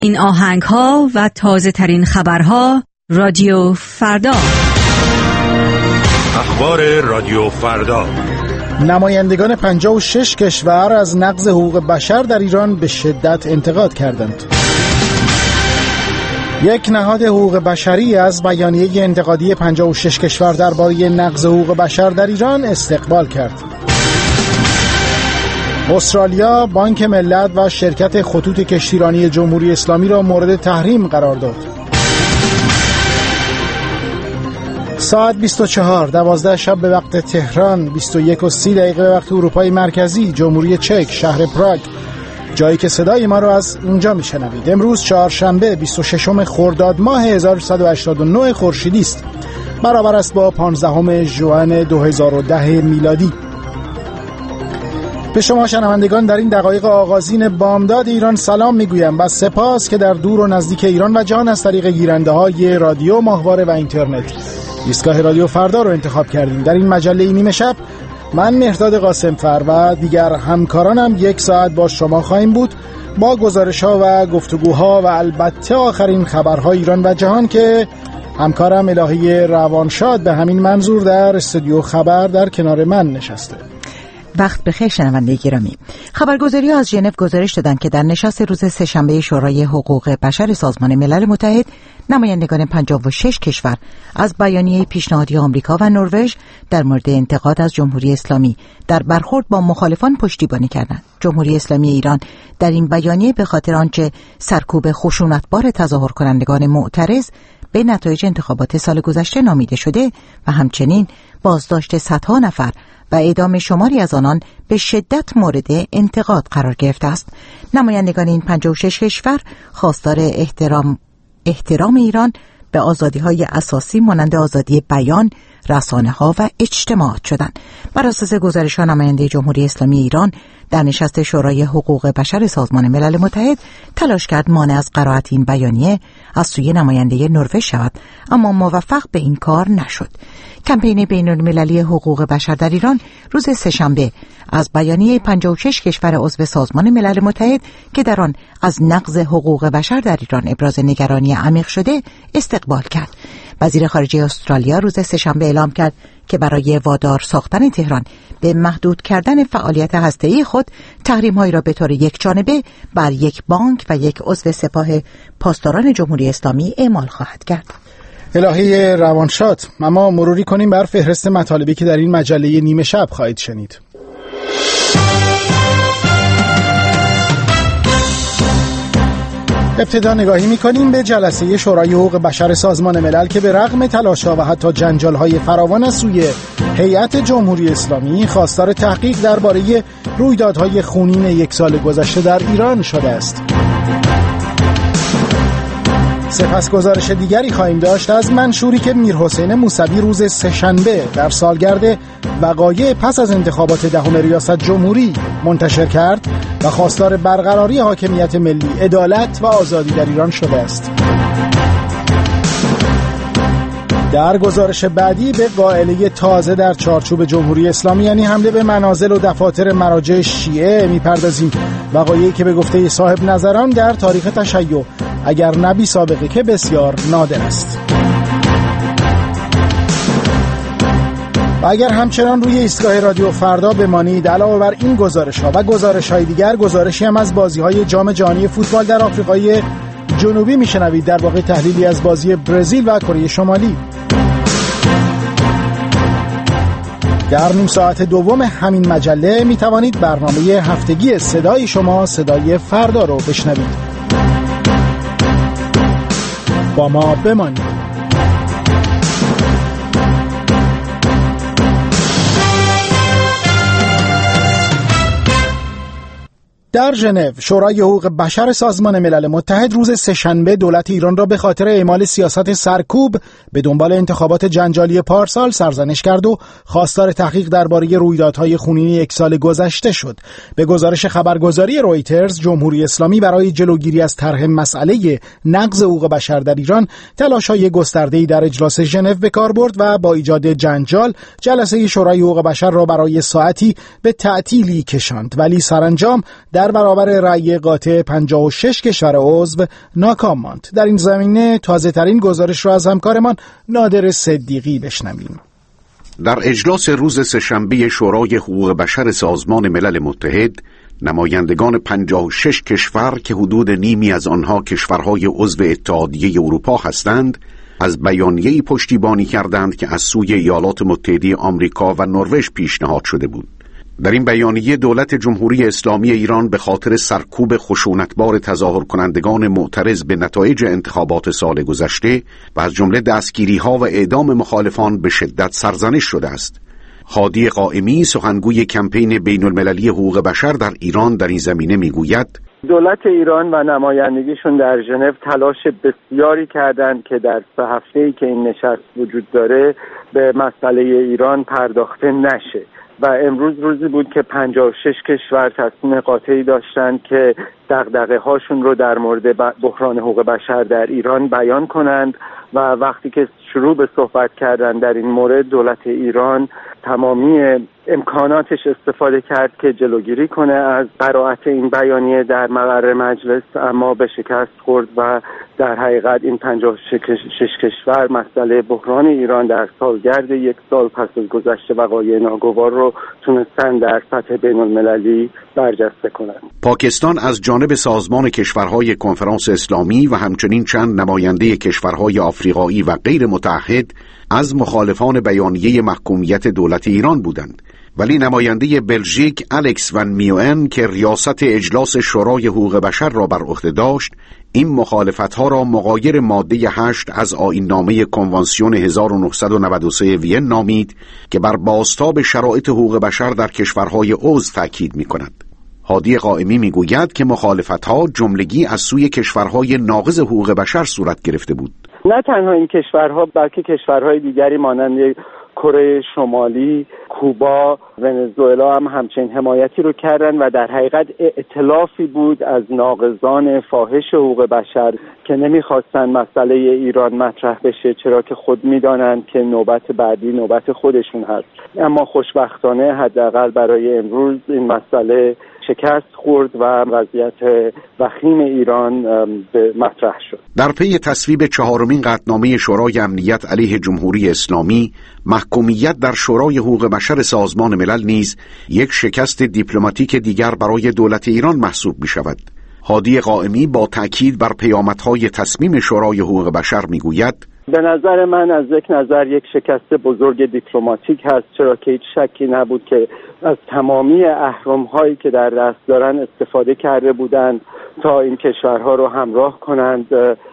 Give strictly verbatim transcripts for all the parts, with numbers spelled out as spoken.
این آهنگ ها و تازه ترین خبرها رادیو فردا. اخبار رادیو فردا. نمایندگان پنجاه و شش کشور از نقض حقوق بشر در ایران به شدت انتقاد کردند. یک نهاد حقوق بشری از بیانیه انتقادی پنجاه و شش کشور درباره نقض حقوق بشر در ایران استقبال کرد. استرالیا بانک ملت و شرکت خطوط کشتیرانی جمهوری اسلامی را مورد تحریم قرار داد. ساعت بیست و چهار دوازده شب به وقت تهران، بیست و یک و سی دقیقه به وقت اروپای مرکزی، جمهوری چک، شهر پراگ، جایی که صدای ما را از اونجا میشنوید. امروز چهارشنبه بیست و ششم خرداد ماه هزار و سیصد و هشتاد و نه خورشیدی است، برابر است با پانزدهم ژوئن دو هزار و ده میلادی. به شما شنوندگان در این دقایق آغازین بامداد ایران سلام میگویم و سپاس که در دور و نزدیک ایران و جهان از طریق گیرنده های رادیو، ماهواره و اینترنت ایستگاه رادیو فردا رو انتخاب کردیم. در این مجله نیمه شب من مهرداد قاسمفر و دیگر همکارانم یک ساعت با شما خواهیم بود با گزارش‌ها و گفتگوها و البته آخرین خبرهای ایران و جهان که همکارم الهی روانشاد به همین منظور در استودیو خبر در کنار من نشسته. وقت بخیر شنونده گرامی. خبرگزاری‌ها از ژنو گزارش دادند که در نشست روز سه‌شنبه شورای حقوق بشر سازمان ملل متحد نمایندگان پنجاه و شش کشور از بیانیه پیشنهادی آمریکا و نروژ در مورد انتقاد از جمهوری اسلامی در برخورد با مخالفان پشتیبانی کردند. جمهوری اسلامی ایران در این بیانیه به خاطر آنچه سرکوب خشونتبار تظاهر کنندگان معترض به نتایج انتخابات سال گذشته نامیده شده و همچنین بازداشت صدها نفر و اعدام شماری از آنان به شدت مورد انتقاد قرار گرفته است. نمایندگان این پنجاه و شش کشور خواستار احترام احترام ایران به آزادی‌های اساسی مانند آزادی بیان، رسانه‌ها و اجتماعات شدند. بر اساس گزارش‌ها نماینده جمهوری اسلامی ایران در نشست شورای حقوق بشر سازمان ملل متحد تلاش کرد مانع از قرائت این بیانیه از سوی نماینده نروژ شود، اما موفق به این کار نشد. کمپین بین‌المللی حقوق بشر در ایران روز سه‌شنبه از بیانیه پنجاه و شش کشور عضو سازمان ملل متحد که در آن از نقض حقوق بشر در ایران ابراز نگرانی عمیق شده استقبال کرد. وزیر خارجه استرالیا روز سه‌شنبه اعلام کرد که برای وادار ساختن تهران به محدود کردن فعالیت هسته‌ای خود تحریم‌هایی را به طور یکجانبه بر یک بانک و یک عضو سپاه پاسداران جمهوری اسلامی اعمال خواهد کرد. الهی روانشاد، اما مروری کنیم بر فهرست مطالبی که در این مجله نیمه شب خواهید شنید. ابتدا نگاهی می‌کنیم به جلسه شورای حقوق بشر سازمان ملل که به رغم تلاش‌ها و حتی جنجال‌های فراوان از سوی هیئت جمهوری اسلامی خواستار تحقیق درباره رویدادهای خونین یک سال گذشته در ایران شده است. سپس گزارش دیگری خواهیم داشت از منشوری که میرحسین موسوی روز سه‌شنبه در سالگرد وقایع پس از انتخابات دهم ریاست جمهوری منتشر کرد و خواستار برقراری حاکمیت ملی، عدالت و آزادی در ایران شده است. در گزارش بعدی به قائله تازه در چارچوب جمهوری اسلامی، یعنی حمله به منازل و دفاتر مراجع شیعه میپردازیم، وقایعی که به گفته صاحب نظران در تاریخ تشیع اگر نبی سابقه که بسیار نادر است. و اگر همچنان روی ایستگاه رادیو فردا بمانید، علاوه بر این گزارش‌ها و گزارش‌های دیگر، گزارشی هم از بازی‌های جام جهانی فوتبال در آفریقای جنوبی میشنوید، در واقع تحلیلی از بازی برزیل و کره شمالی. در نیم ساعت دوم همین مجله می توانید برنامه هفتگی صدای شما، صدای فردا رو بشنوید. با ما بمانید. در ژنو، شورای حقوق بشر سازمان ملل متحد روز سه‌شنبه دولت ایران را به خاطر اعمال سیاست سرکوب به دنبال انتخابات جنجالی پارسال سرزنش کرد و خواستار تحقیق درباره رویدادهای خونین یک سال گذشته شد. به گزارش خبرگزاری رویترز، جمهوری اسلامی برای جلوگیری از طرح مسئله نقض حقوق بشر در ایران تلاش‌های گسترده‌ای در اجلاس ژنو به کار برد و با ایجاد جنجال جلسه شورای حقوق بشر را برای ساعتی به تعطیلی کشاند، ولی سرانجام در در برابر رأی قاطع پنجاه و شش کشور عضو ناکام ماند. در این زمینه تازه ترین گزارش را از همکارمان نادر صدیقی بشنویم. در اجلاس روز سه‌شنبه شورای حقوق بشر سازمان ملل متحد، نمایندگان پنجاه و شش کشور که حدود نیمی از آنها کشورهای عضو اتحادیه اروپا هستند، از بیانیه‌ای پشتیبانی کردند که از سوی ایالات متحده آمریکا و نروژ پیشنهاد شده بود. در این بیانیه دولت جمهوری اسلامی ایران به خاطر سرکوب خشونتبار تظاهر کنندگان معترض به نتایج انتخابات سال گذشته و از جمله دستگیری‌ها و اعدام مخالفان به شدت سرزنش شده است. هادی قائمی، سخنگوی کمپین بین المللی حقوق بشر در ایران، در این زمینه میگوید: دولت ایران و نمایندگیشون در ژنو تلاش بسیاری کردند که در سه هفته‌ای که این نشست وجود داره به مسئله ایران پرداخته نشه و امروز روزی بود که پنجاه و شش کشور تصمیم قاطعی داشتند که دغدغه هاشون رو در مورد بحران حقوق بشر در ایران بیان کنند و وقتی که شروع به صحبت کردن در این مورد، دولت ایران تمامی امکاناتش استفاده کرد که جلوگیری کنه از قرائت این بیانیه در مقر مجلس، اما به شکست خورد و در حقیقت این پنجاه و شش کشور مسئله بحران ایران در سالگرد یک سال پس از گذشت وقایع ناگوار رو تونستن در سطح بین المللی برجسته کنند. پاکستان از جانب سازمان کشورهای کنفرانس اسلامی و همچنین چند نماینده کشورهای آفریقایی و غیر متعهد از مخالفان بیانیه محکومیت دولت ایران بودند، ولی نماینده بلژیک الکس ون میوئن که ریاست اجلاس شورای حقوق بشر را بر عهده داشت، این مخالفت‌ها را مغایر ماده هشت از آیین‌نامه کنوانسیون هزار و نهصد و نود و سه وین نامید که بر بازتاب شرایط حقوق بشر در کشورهای عضو تاکید می‌کند. هادی قائمی میگوید که مخالفت‌ها جملگی از سوی کشورهای ناقض حقوق بشر صورت گرفته بود. نه تنها این کشورها بلکه کشورهای دیگری مانند کره شمالی، کوبا، ونزوئلا هم همچنین حمایتی رو کردن و در حقیقت ائتلافی بود از ناقضان فاحش حقوق بشر که نمیخواستن مسئله ایران مطرح بشه، چرا که خود میدانند که نوبت بعدی نوبت خودشون هست. اما خوشبختانه حداقل برای امروز این مسئله شکست خورد و وضعیت وخیم ایران به مطرح شد. در پی تصویب چهارمین قطعنامه شورای امنیت علیه جمهوری اسلامی، محکومیت در شورای حقوق بشر سازمان ملل نیز یک شکست دیپلماتیک دیگر برای دولت ایران محسوب می شود. هادی قائمی با تأکید بر پیامدهای تصمیم شورای حقوق بشر می گوید: به نظر من از یک نظر یک شکست بزرگ دیپلماتیک هست، چرا که هیچ شکی نبود که از تمامی اهرم‌هایی که در دست دارن استفاده کرده بودند تا این کشورها رو همراه کنند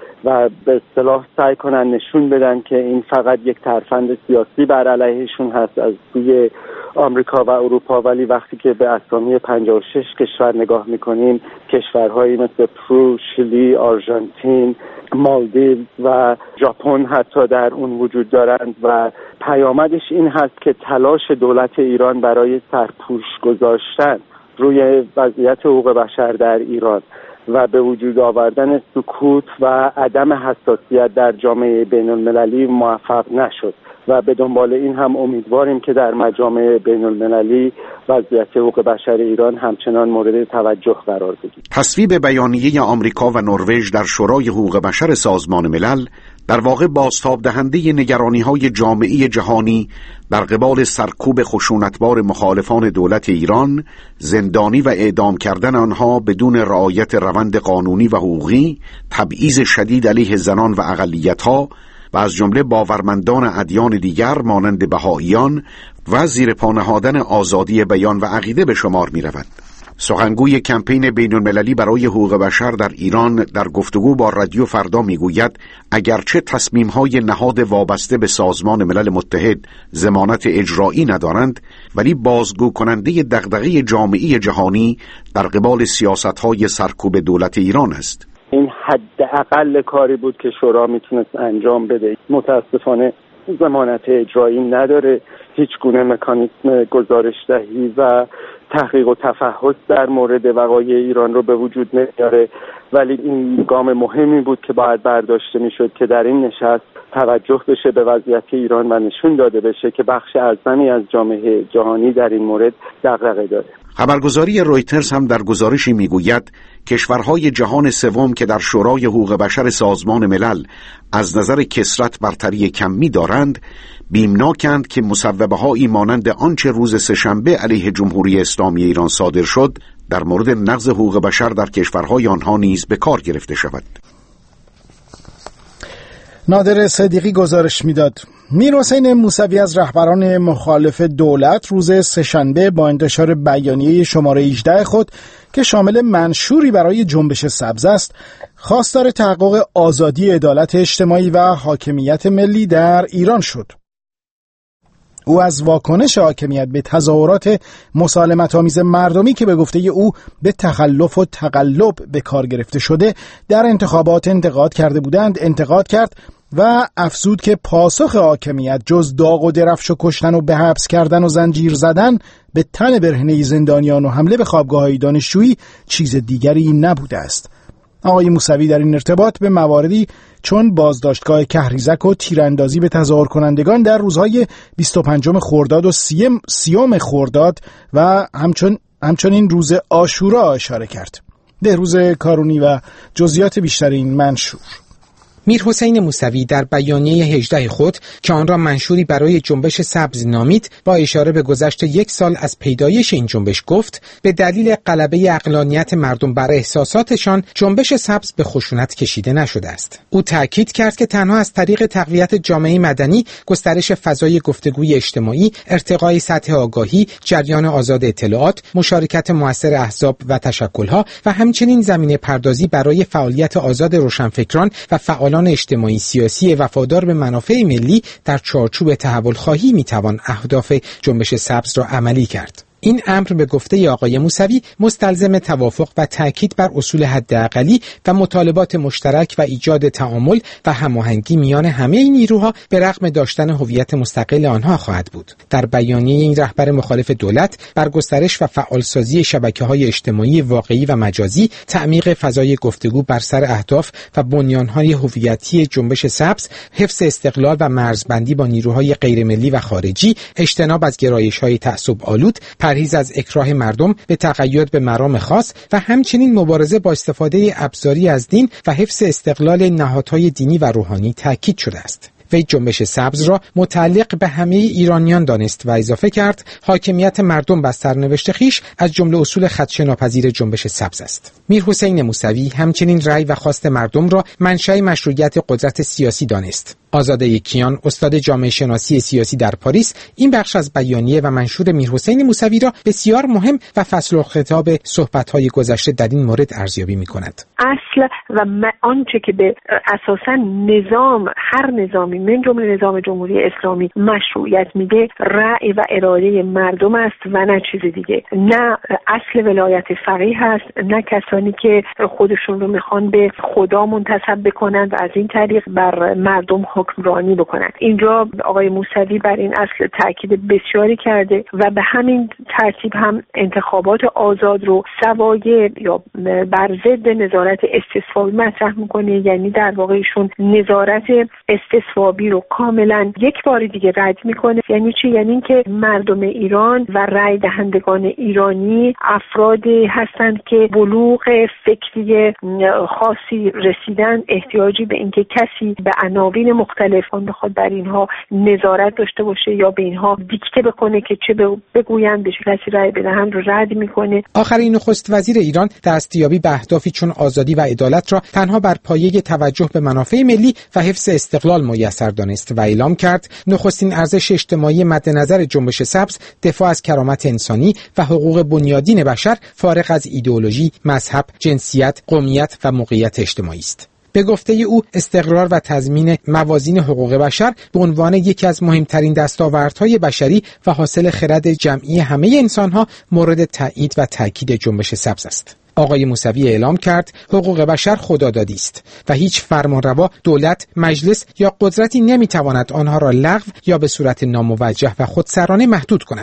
و به اصطلاح سعی کنند نشون بدن که این فقط یک ترفند سیاسی بر علیهشون هست از سوی آمریکا و اروپا. ولی وقتی که به اسامی پنجاه و شش کشور نگاه میکنیم، کشورهایی مثل پرو، شیلی، آرژانتین، مالدیو و ژاپن حتی در اون وجود دارند و پیامدش این هست که تلاش دولت ایران برای سرپوش گذاشتن روی وضعیت حقوق بشر در ایران و به وجود آوردن سکوت و عدم حساسیت در جامعه بین المللی موفق نشد و به دنبال این هم امیدواریم که در مجامع بین المللی وضعیت حقوق بشر ایران همچنان مورد توجه قرار بگیرد. تصویب بیانیه آمریکا و نروژ در شورای حقوق بشر سازمان ملل در واقع بازتاب دهنده نگرانی‌های جامعه جهانی در قبال سرکوب خشونتبار مخالفان دولت ایران، زندانی و اعدام کردن آنها بدون رعایت روند قانونی و حقوقی، تبعیض شدید علیه زنان و اقلیت‌ها و از جمله باورمندان ادیان دیگر مانند بهائیان و زیر پا نهادن آزادی بیان و عقیده به شمار می رود. سخنگوی کمپین بین المللی برای حقوق بشر در ایران در گفتگو با رادیو فردا می گوید اگرچه تصمیم‌های نهاد وابسته به سازمان ملل متحد ضمانت اجرایی ندارند، ولی بازگو کننده دغدغه جامعه جهانی در قبال سیاست‌های سرکوب دولت ایران است. این حداقل کاری بود که شورا میتونست انجام بده. متاسفانه ضمانت اجرایی نداره، هیچ گونه مکانیزم گزارش دهی و تحقیق و تفحص در مورد وقایع ایران رو به وجود نمیاره، ولی این گام مهمی بود که باید برداشته میشد که در این نشست توجه بشه به وضعیت ایران و نشون داده بشه که بخش اعظمی از جامعه جهانی در این مورد دغدغه داره. خبرگزاری رویترز هم در گزارشی میگوید کشورهای جهان سوم که در شورای حقوق بشر سازمان ملل از نظر کثرت برتری کمی دارند، بیمناکند که مصوبه‌هایی مانند آنچه روز سه‌شنبه علیه جمهوری اسلامی ایران صادر شد در مورد نقض حقوق بشر در کشورهای آنها نیز به کار گرفته شود. نادر صدیقی گزارش میداد. میرحسین موسوی از رهبران مخالف دولت روز سه‌شنبه با انتشار بیانیه شماره هجده خود که شامل منشوری برای جنبش سبز است، خواستار تحقق آزادی، عدالت اجتماعی و حاکمیت ملی در ایران شد. او از واکنش حاکمیت به تظاهرات مسالمت‌آمیز مردمی که به گفته او به تخلف و تقلب به کار گرفته شده در انتخابات انتقاد کرده بودند انتقاد کرد و افزود که پاسخ حاکمیت جز داغ و درفش و کشتن و به حبس کردن و زنجیر زدن به تن برهنه زندانیان و حمله به خوابگاه‌های دانشجویی چیز دیگری نبوده است. آقای موسوی در این ارتباط به مواردی چون بازداشتگاه کهریزک و تیراندازی به تظاهر کنندگان در روزهای بیست و پنجم خرداد و سیم سیوم خرداد و همچون همچنین روز عاشورا اشاره کرد. بهروز کارونی و جزئیات بیشتر این منشور. میرحسین موسوی در بیانیه هجده خود که آن را منشوری برای جنبش سبز نامید، با اشاره به گذشت یک سال از پیدایش این جنبش گفت به دلیل غلبه عقلانیت مردم بر احساساتشان جنبش سبز به خشونت کشیده نشده است. او تاکید کرد که تنها از طریق تقویت جامعه مدنی، گسترش فضای گفتگوی اجتماعی، ارتقای سطح آگاهی، جریان آزاد اطلاعات، مشارکت موثر احزاب و تشکل‌ها و همچنین زمینه پردازی برای فعالیت آزاد روشنفکران و فعالان اجتماعی سیاسی وفادار به منافع ملی در چارچوب تحول خواهی میتوان اهداف جنبش سبز را عملی کرد. این امر به گفته آقای موسوی مستلزم توافق و تاکید بر اصول حداقلی و مطالبات مشترک و ایجاد تعامل و هماهنگی میان همه این نیروها به رغم داشتن هویت مستقل آنها خواهد بود. در بیانیه این رهبر مخالف دولت بر گسترش و فعالسازی شبکه‌های اجتماعی واقعی و مجازی، تعمیق فضای گفتگو بر سر اهداف و بنیان‌های هویتی جنبش سبز، حفظ استقلال و مرزبندی با نیروهای غیرملی و خارجی، اجتناب از گرایش‌های تعصب‌آلود، پرهیز از اکراه مردم به تقید به مرام خاص و همچنین مبارزه با استفاده ابزاری از دین و حفظ استقلال نهادهای دینی و روحانی تاکید شده است. وی جنبش سبز را متعلق به همه ایرانیان دانست و اضافه کرد حاکمیت مردم بر سرنوشت خویش از جمله اصول خدشه‌ناپذیر جنبش سبز است. میرحسین موسوی همچنین رأی و خواست مردم را منشأ مشروعیت قدرت سیاسی دانست. آزاده کیان، استاد جامعه شناسی سیاسی در پاریس، این بخش از بیانیه و منشور میرحسین موسوی را بسیار مهم و فصل الخطاب صحبت‌های گذشته در این مورد ارزیابی می‌کند. اصل و آنچه که به اساساً نظام هر نظامی من جمله نظام جمهوری اسلامی مشروعیت میده، رأی و اراده مردم است و نه چیز دیگه. نه اصل ولایت فقیه هست، نه کسانی که خودشون رو میخوان به خدا منتسب بکنند و از این طریق بر مردم حکمرانی بکنند. اینجا آقای موسوی بر این اصل تاکید بسیاری کرده و به همین ترتیب هم انتخابات آزاد رو سوایه یا بر ضد نظارت استصوابی مطرح میکنه. یعنی در واقع ایشون نظارت استصوابی رو کاملا یک بار دیگه رد میکنه. یعنی چی؟ یعنی اینکه مردم ایران و رای دهندگان ایرانی افرادی هستند که بلوغ فکری خاصی رسیدن، احتیاجی به اینکه کسی به عناوین مختلف آن بخواد بر اینها نظارت داشته باشه یا به اینها دیکته بکنه که چه بگویند، به چه کسی رای بدهند رو رد میکنه. آخرین نخست وزیر ایران دستیابی به اهدافی چون آزادی و عدالت را تنها بر پایه توجه به منافع ملی و حفظ استقلال میسر دانست و اعلام کرد نخستین ارزش اجتماعی مد نظر جنبش سبز دفاع از کرامت انسانی و حقوق بنیادین بشر فارغ از ایدئولوژی، مذهب، جنسیت، قومیت و موقعیت اجتماعی است. به گفته او استقرار و تضمین موازین حقوق بشر به عنوان یکی از مهمترین دستاوردهای بشری و حاصل خرد جمعی همه انسانها مورد تایید و تاکید جنبش سبز است. آقای موسوی اعلام کرد حقوق بشر خدادادی است و هیچ فرمانروا، دولت، مجلس یا قدرتی نمیتواند آنها را لغو یا به صورت ناموجه و خودسرانه محدود کند.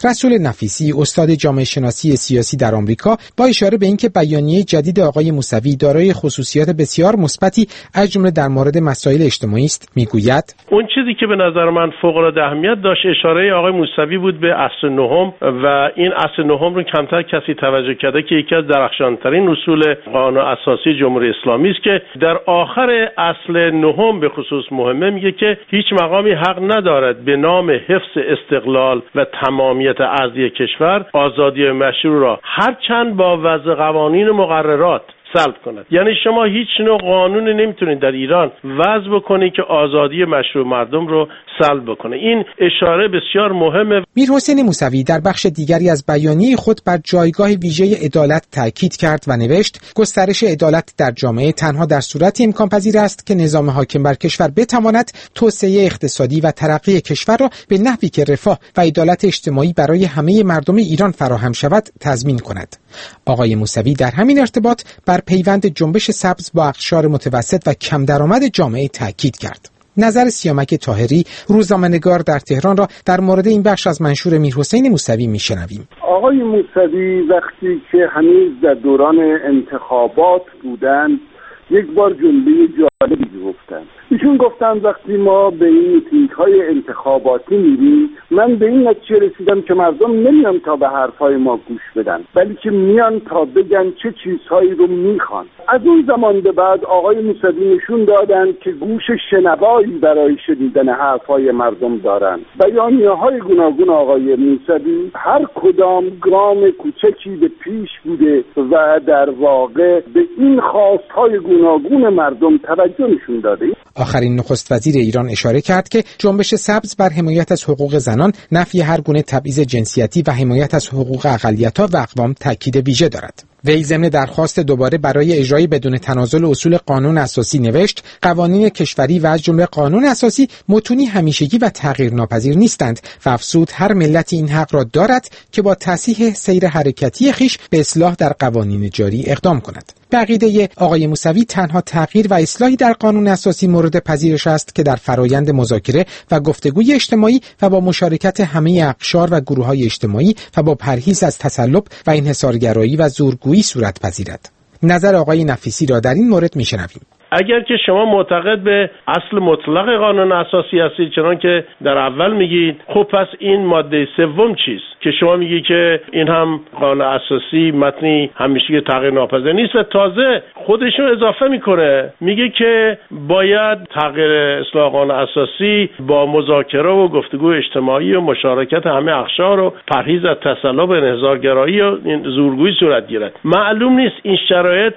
رسول نفیسی، استاد جامعه شناسی سیاسی در آمریکا، با اشاره به اینکه بیانیه جدید آقای موسوی دارای خصوصیات بسیار مثبتی از جمله در مورد مسائل اجتماعی است، میگوید اون چیزی که به نظر من فوق العاده اهمیت داشت اشاره آقای موسوی بود به اصل نهم و این اصل نهم رو کمتر کسی توجه کرده که یکی از درخشانترین اصول قانون اساسی جمهوری اسلامی است که در آخر اصل نهم به خصوص مهمه، میگه که هیچ مقامی حق ندارد به نام حفظ استقلال و تمامیت ارضی کشور آزادی مشروع را هرچند با وضع قوانین مقررات سلب کند. یعنی شما هیچ نوع قانونی نمیتونید در ایران وضع بکنید که آزادی مشروع مردم رو سلب بکنه. این اشاره بسیار مهمه. میرحسین موسوی در بخش دیگری از بیانیه خود بر جایگاه ویژه عدالت تاکید کرد و نوشت گسترش عدالت در جامعه تنها در صورتی امکان پذیر است که نظام حاکم بر کشور بتواند توسعه اقتصادی و ترقی کشور را به نحوی که رفاه و عدالت اجتماعی برای همه مردم ایران فراهم شود تضمین کند. آقای موسوی در همین ارتباط بر پیوند جنبش سبز با اقشار متوسط و کم درآمد جامعه تاکید کرد. نظر سیامک طاهری، روزنامه‌نگار در تهران، را در مورد این بخش از منشور میرحسین موسوی میشنویم. آقای موسوی وقتی که هنوز در دوران انتخابات بودند یک بار جمله جالبی گفتن. ایشون گفتن وقتی ما به این میتینگ‌های انتخاباتی میریم، من به این نتیجه رسیدم که مردم نمیان تا به حرفای ما گوش بدن، بلکه میان تا بگن چه چیزهایی رو میخوان. از اون زمان به بعد آقای موسوی نشون دادن که گوش شنوایی برای شنیدن حرفای مردم دارن. بیانیه‌های گوناگون آقای موسوی هر کدام گام کوچکی به پیش بوده و در واقع به این خواست‌های گوناگون مردم توجه نشون داده. آخرین نخست وزیر ایران اشاره کرد که جنبش سبز بر حمایت از حقوق زنان، نفی هر گونه تبعیض جنسیتی و حمایت از حقوق اقلیت‌ها و اقوام تاکید ویژه دارد. وی ضمن درخواست دوباره برای اجرای بدون تنازل اصول قانون اساسی نوشت قوانین کشوری و از جمله قانون اساسی متونی همیشگی و تغییرناپذیر نیستند و افزود هر ملتی این حق را دارد که با تصحیح سیر حرکتی خیش به اصلاح در قوانین جاری اقدام کند. به عقیده آقای موسوی تنها تغییر و اصلاحی در قانون اساسی مورد پذیرش است که در فرایند مذاکره و گفتگوی اجتماعی و با مشارکت همه اقشار و گروه‌های اجتماعی و با پرهیز از تسلط و انحصارگرایی و زورگویی صورت پذیرد. نظر آقای نفیسی را در این مورد میشنویم. اگر که شما معتقد به اصل مطلق قانون اساسی هستید چنان که در اول میگید، خب پس این ماده سوم چیست که شما میگی که این هم قانون اساسی متنی همیشه تغییر ناپذیر نیست و تازه خودشون اضافه میکنه میگه که باید تغییر اصلاح قانون اساسی با مذاکره و گفتگو اجتماعی و مشارکت همه اقشار و پرهیز از تسلط و انحصارگرایی و زورگویی صورت گیرد. معلوم نیست این شرایط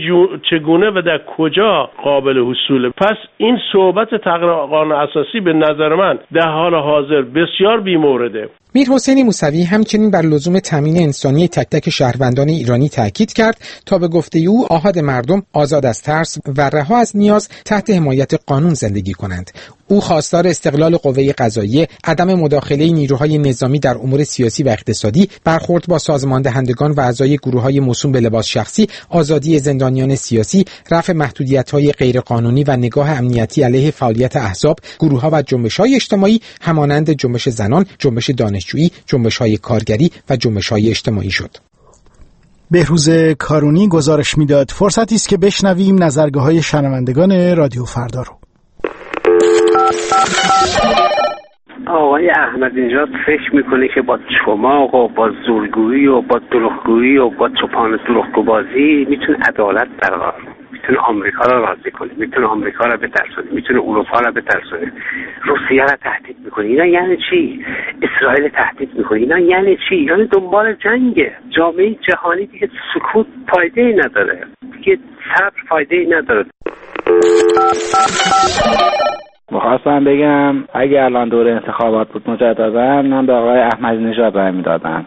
چگونه و در کجا قابل حصوله. پس این صحبت تغییر قانون اساسی به نظر من در حال حاضر بسیار بی‌مورده. میرحسین موسوی همچنین بر لزوم تامین انسانی تک تک شهروندان ایرانی تاکید کرد تا به گفته او آحاد مردم آزاد از ترس و رها از نیاز تحت حمایت قانون زندگی کنند. او خواستار استقلال قوه قضاییه، عدم مداخله نیروهای نظامی در امور سیاسی و اقتصادی، برخورد با سازماندهندگان و اعضای گروه‌های موسوم به لباس شخصی، آزادی زندانیان سیاسی، رفع محدودیت‌های غیرقانونی و نگاه امنیتی علیه فعالیت احزاب، گروه‌ها و جنبش‌های اجتماعی همانند جنبش زنان، جنبش دانشجویی، جنبش‌های کارگری و جنبش‌های اجتماعی شد. بهروز کارونی گزارش میداد. فرصتی است که بشنویم نظرگاه‌های شنوندگان رادیو فردا رو. آقای احمدی نژاد فکر میکنه که با چماق و با زورگویی و با دروغگویی و با چوپان دروغگوبازی میتونه عدالت برقرار کنه، میتونه آمریکا را راضی کنه، میتونه آمریکا را بترسونه، میتونه اروپا را بترسونه، روسیه را تهدید میکنه. اینا یعنی چی؟ اسرائیل تهدید میکنه. اینا یعنی چی؟ یعنی دنبال جنگه. جامعه جهانی دیگه سکوت فایده ای نداره، دیگه صبر فایده ای نداره. می‌خواستم بگم اگه الان دور انتخابات بود مجددا من به آقای احمدی نژاد رای میدادم.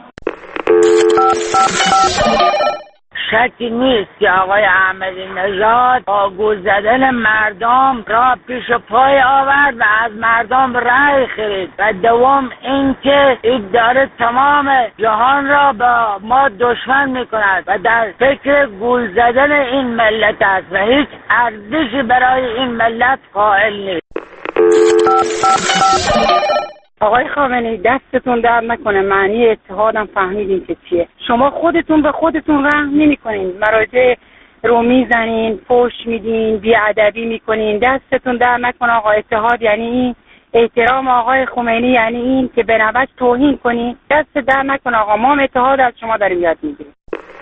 شکی نیست که آقای احمدی نژاد با گول زدن مردم را پیش پای آورد و از مردم رأی خرید و دوم اینکه این داره تمام جهان را با ما دشمن میکند و در فکر گول زدن این ملت است و هیچ ارزشی برای این ملت قائل نیست. آقای خامنه‌ای دستتون درد نکنه، معنی اتحادم فهمیدین که چیه. شما خودتون به خودتون رحم نمی‌کنین، مراجع رو میزنین، فحش میدین، بی‌ادبی میکنین. دستتون درد نکنه آقا. اتحاد یعنی این، احترام آقای خمینی یعنی این که به نوبت توهین کنین. دست درد نکنه آقا. ما هم اتحاد از شما داریم یاد میگیریم.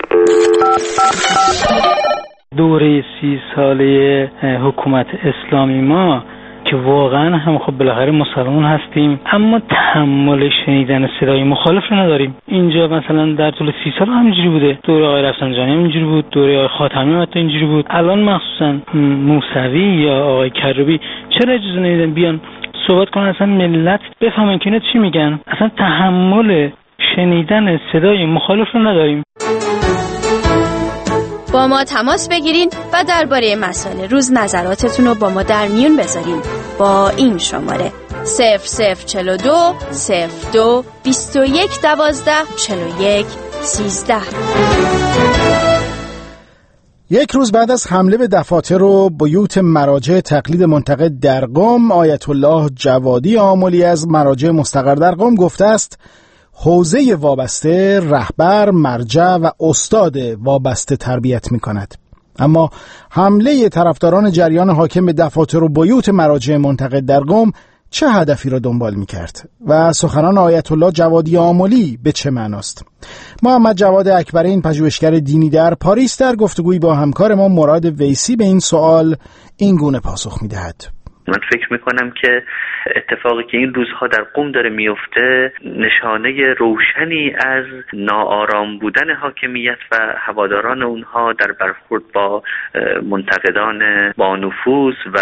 دوره سی ساله حکومت اسلامی ما که واقعا هم خب بالاخره مسلمان هستیم، اما تحمل شنیدن صدای مخالف رو نداریم. اینجا مثلا در طول سی سال همینجوری بوده، دوره آقای رفسنجانی همینجوری بود، دوره آقای خاتمی هم حتی اینجوری بود. الان مخصوصا موسوی یا آقای کروبی چرا اجازه نمیدن بیان صحبت کنن، اصلا ملت بفهمن که اینا چی میگن؟ اصلا تحمل شنیدن صدای مخالف رو نداریم. با ما تماس بگیرین و درباره مسائل روز نظراتتون رو با ما در میون بذارین با این شماره صفر صفر چهل و دو صفر دو بیست و یک دوازده چهل و یک سیزده. یک روز بعد از حمله به دفاتر و بیوت مراجع تقلید منتقد در قم، آیت الله جوادی آملی از مراجع مستقر در قم گفته است حوزه وابسته رهبر، مرجع و استاد وابسته تربیت می کند. اما حمله طرفداران جریان حاکم به دفاتر و بیوت مراجع منتقد در قم چه هدفی را دنبال می کرد و سخنان آیت الله جوادی آملی به چه معناست؟ محمد جواد اکبرین، پژوهشگر دینی در پاریس، در گفتگویی با همکار ما مراد ویسی به این سوال این گونه پاسخ می دهد. من فکر میکنم که اتفاقی که این روزها در قم داره میفته نشانه روشنی از ناآرام بودن حاکمیت و هواداران اونها در برخورد با منتقدان با نفوذ و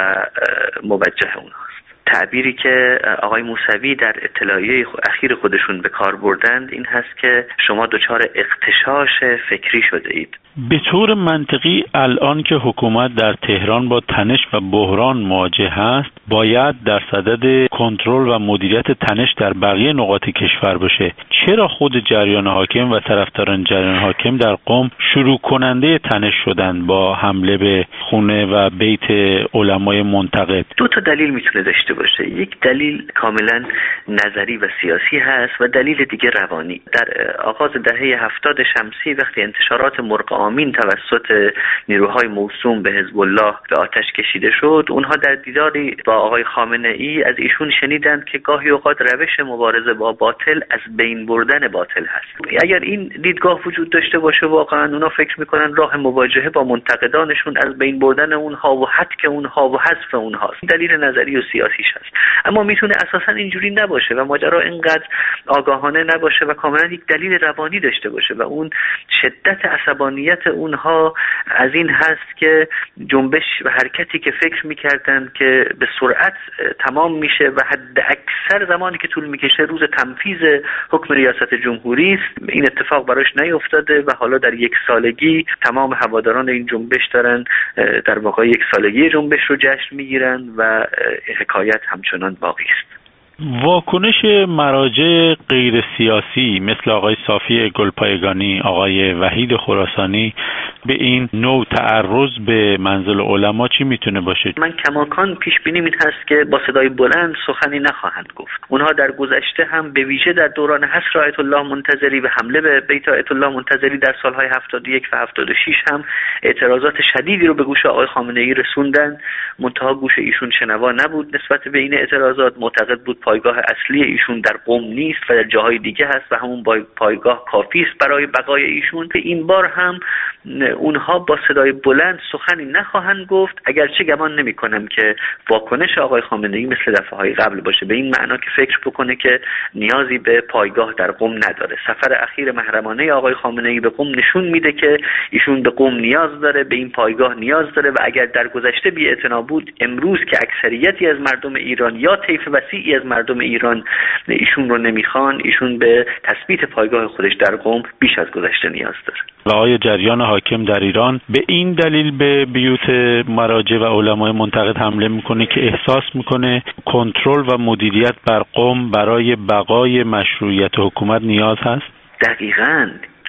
موجه اونها. تعبیری که آقای موسوی در اطلاعیه اخیر خودشون به کار بردند این هست که شما دچار اغتشاش فکری شده اید. به طور منطقی الان که حکومت در تهران با تنش و بحران مواجه است، باید در صدد کنترل و مدیریت تنش در بقیه نقاط کشور باشه. چرا خود جریان حاکم و طرفداران جریان حاکم در قم شروع کننده تنش شدند با حمله به خونه و بیت علمای منتقد؟ دو تا دلیل میتونه داشته باشه. یک دلیل کاملا نظری و سیاسی هست و دلیل دیگه روانی. در آغاز دهه هفتاد شمسی وقتی انتشارات مرغ آمین توسط نیروهای موسوم به حزب الله به آتش کشیده شد، اونها در دیداری با آقای خامنه ای از ایشون شنیدند که گاهی اوقات روش مبارزه با باطل از بین بردن باطل هست. اگر این دیدگاه وجود داشته باشه، واقعا اونا فکر میکنن راه مواجهه با منتقدانشون از بین بردن اونها و حذف اونها و حذف اونهاست. دلیل نظری و سیاسیش هست. اما میتونه اساسا اینجوری نباشه و ماجرا اینقدر آگاهانه نباشه و کاملا یک دلیل روانی داشته باشه و اون شدت عصبانیت اونها از این هست که جنبش و حرکتی که فکر میکردن که به سرعت تمام میشه و حد اکثر زمانی که طول میکشه روز تنفیذ حکم ریاست جمهوری است، این اتفاق براش نیفتاده و حالا در یک سالگی تمام هواداران این جنبش دارن در واقع یک سالگی جنبش رو جشن میگیرن و حکایت همچنان باقی است. واکنش مراجع غیر سیاسی مثل آقای صافی گلپایگانی، آقای وحید خراسانی به این نوع تعرض به منزل علما چی میتونه باشه؟ من کماکان پیش بینیم این هست که با صدای بلند سخنی نخواهند گفت. اونها در گذشته هم به ویژه در دوران حصر آیت الله منتظری و حمله به بیت آیت الله منتظری در سالهای هفتاد و یک و هفتاد و شش هم اعتراضات شدیدی رو به گوش آقای خامنه ای رسوندن. منتها گوش ایشون شنوا نبود نسبت به این اعتراضات. معتقد بود پایگاه اصلی ایشون در قم نیست و در جاهای دیگه هست و همون پایگاه کافی است برای بقای ایشون. این بار هم اونها با صدای بلند سخنی نخواهند گفت، اگرچه گمان نمی کنم که واکنش آقای خامنه ای مثل دفعه‌های قبل باشه، به این معنا که فکر بکنه که نیازی به پایگاه در قم نداره. سفر اخیر محرمانه آقای خامنه ای به قم نشون میده که ایشون به قم نیاز داره، به این پایگاه نیاز داره و اگر در گذشته بی‌اعتنا بود، امروز که اکثریتی از مردم ایران یا طیف وسیعی از مردم ایران ایشون رو نمیخوان، ایشون به تثبیت پایگاه خودش در قم بیش از گذشته نیاز داره. و آقای جریان حاکم در ایران به این دلیل به بیوت مراجع و علمای منتقد حمله میکنه که احساس میکنه کنترل و مدیریت بر قم برای بقای مشروعیت حکومت نیاز هست. دقیقاً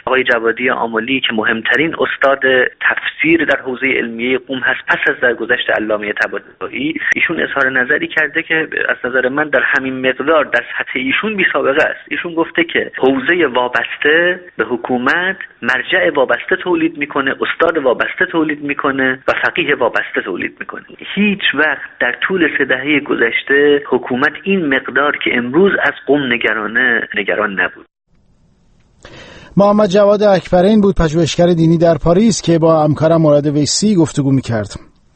آقای جوادی آملی که مهمترین استاد تفسیر در حوزه علمیه قم هست پس از درگذشت علامه طباطبایی، ایشون اظهار نظری کرده که از نظر من در همین مقدار در سطح ایشون بی سابقه است. ایشون گفته که حوزه وابسته به حکومت مرجع وابسته تولید میکنه، استاد وابسته تولید میکنه و فقیه وابسته تولید میکنه. هیچ وقت در طول سه دهه گذشته حکومت این مقدار که امروز از قم نگرانه نگران نبود. محمد جواد اکبرین بود، پژوهشگر دینی در پاریس که با همکارم مراد ویسی گفتگو میکرد.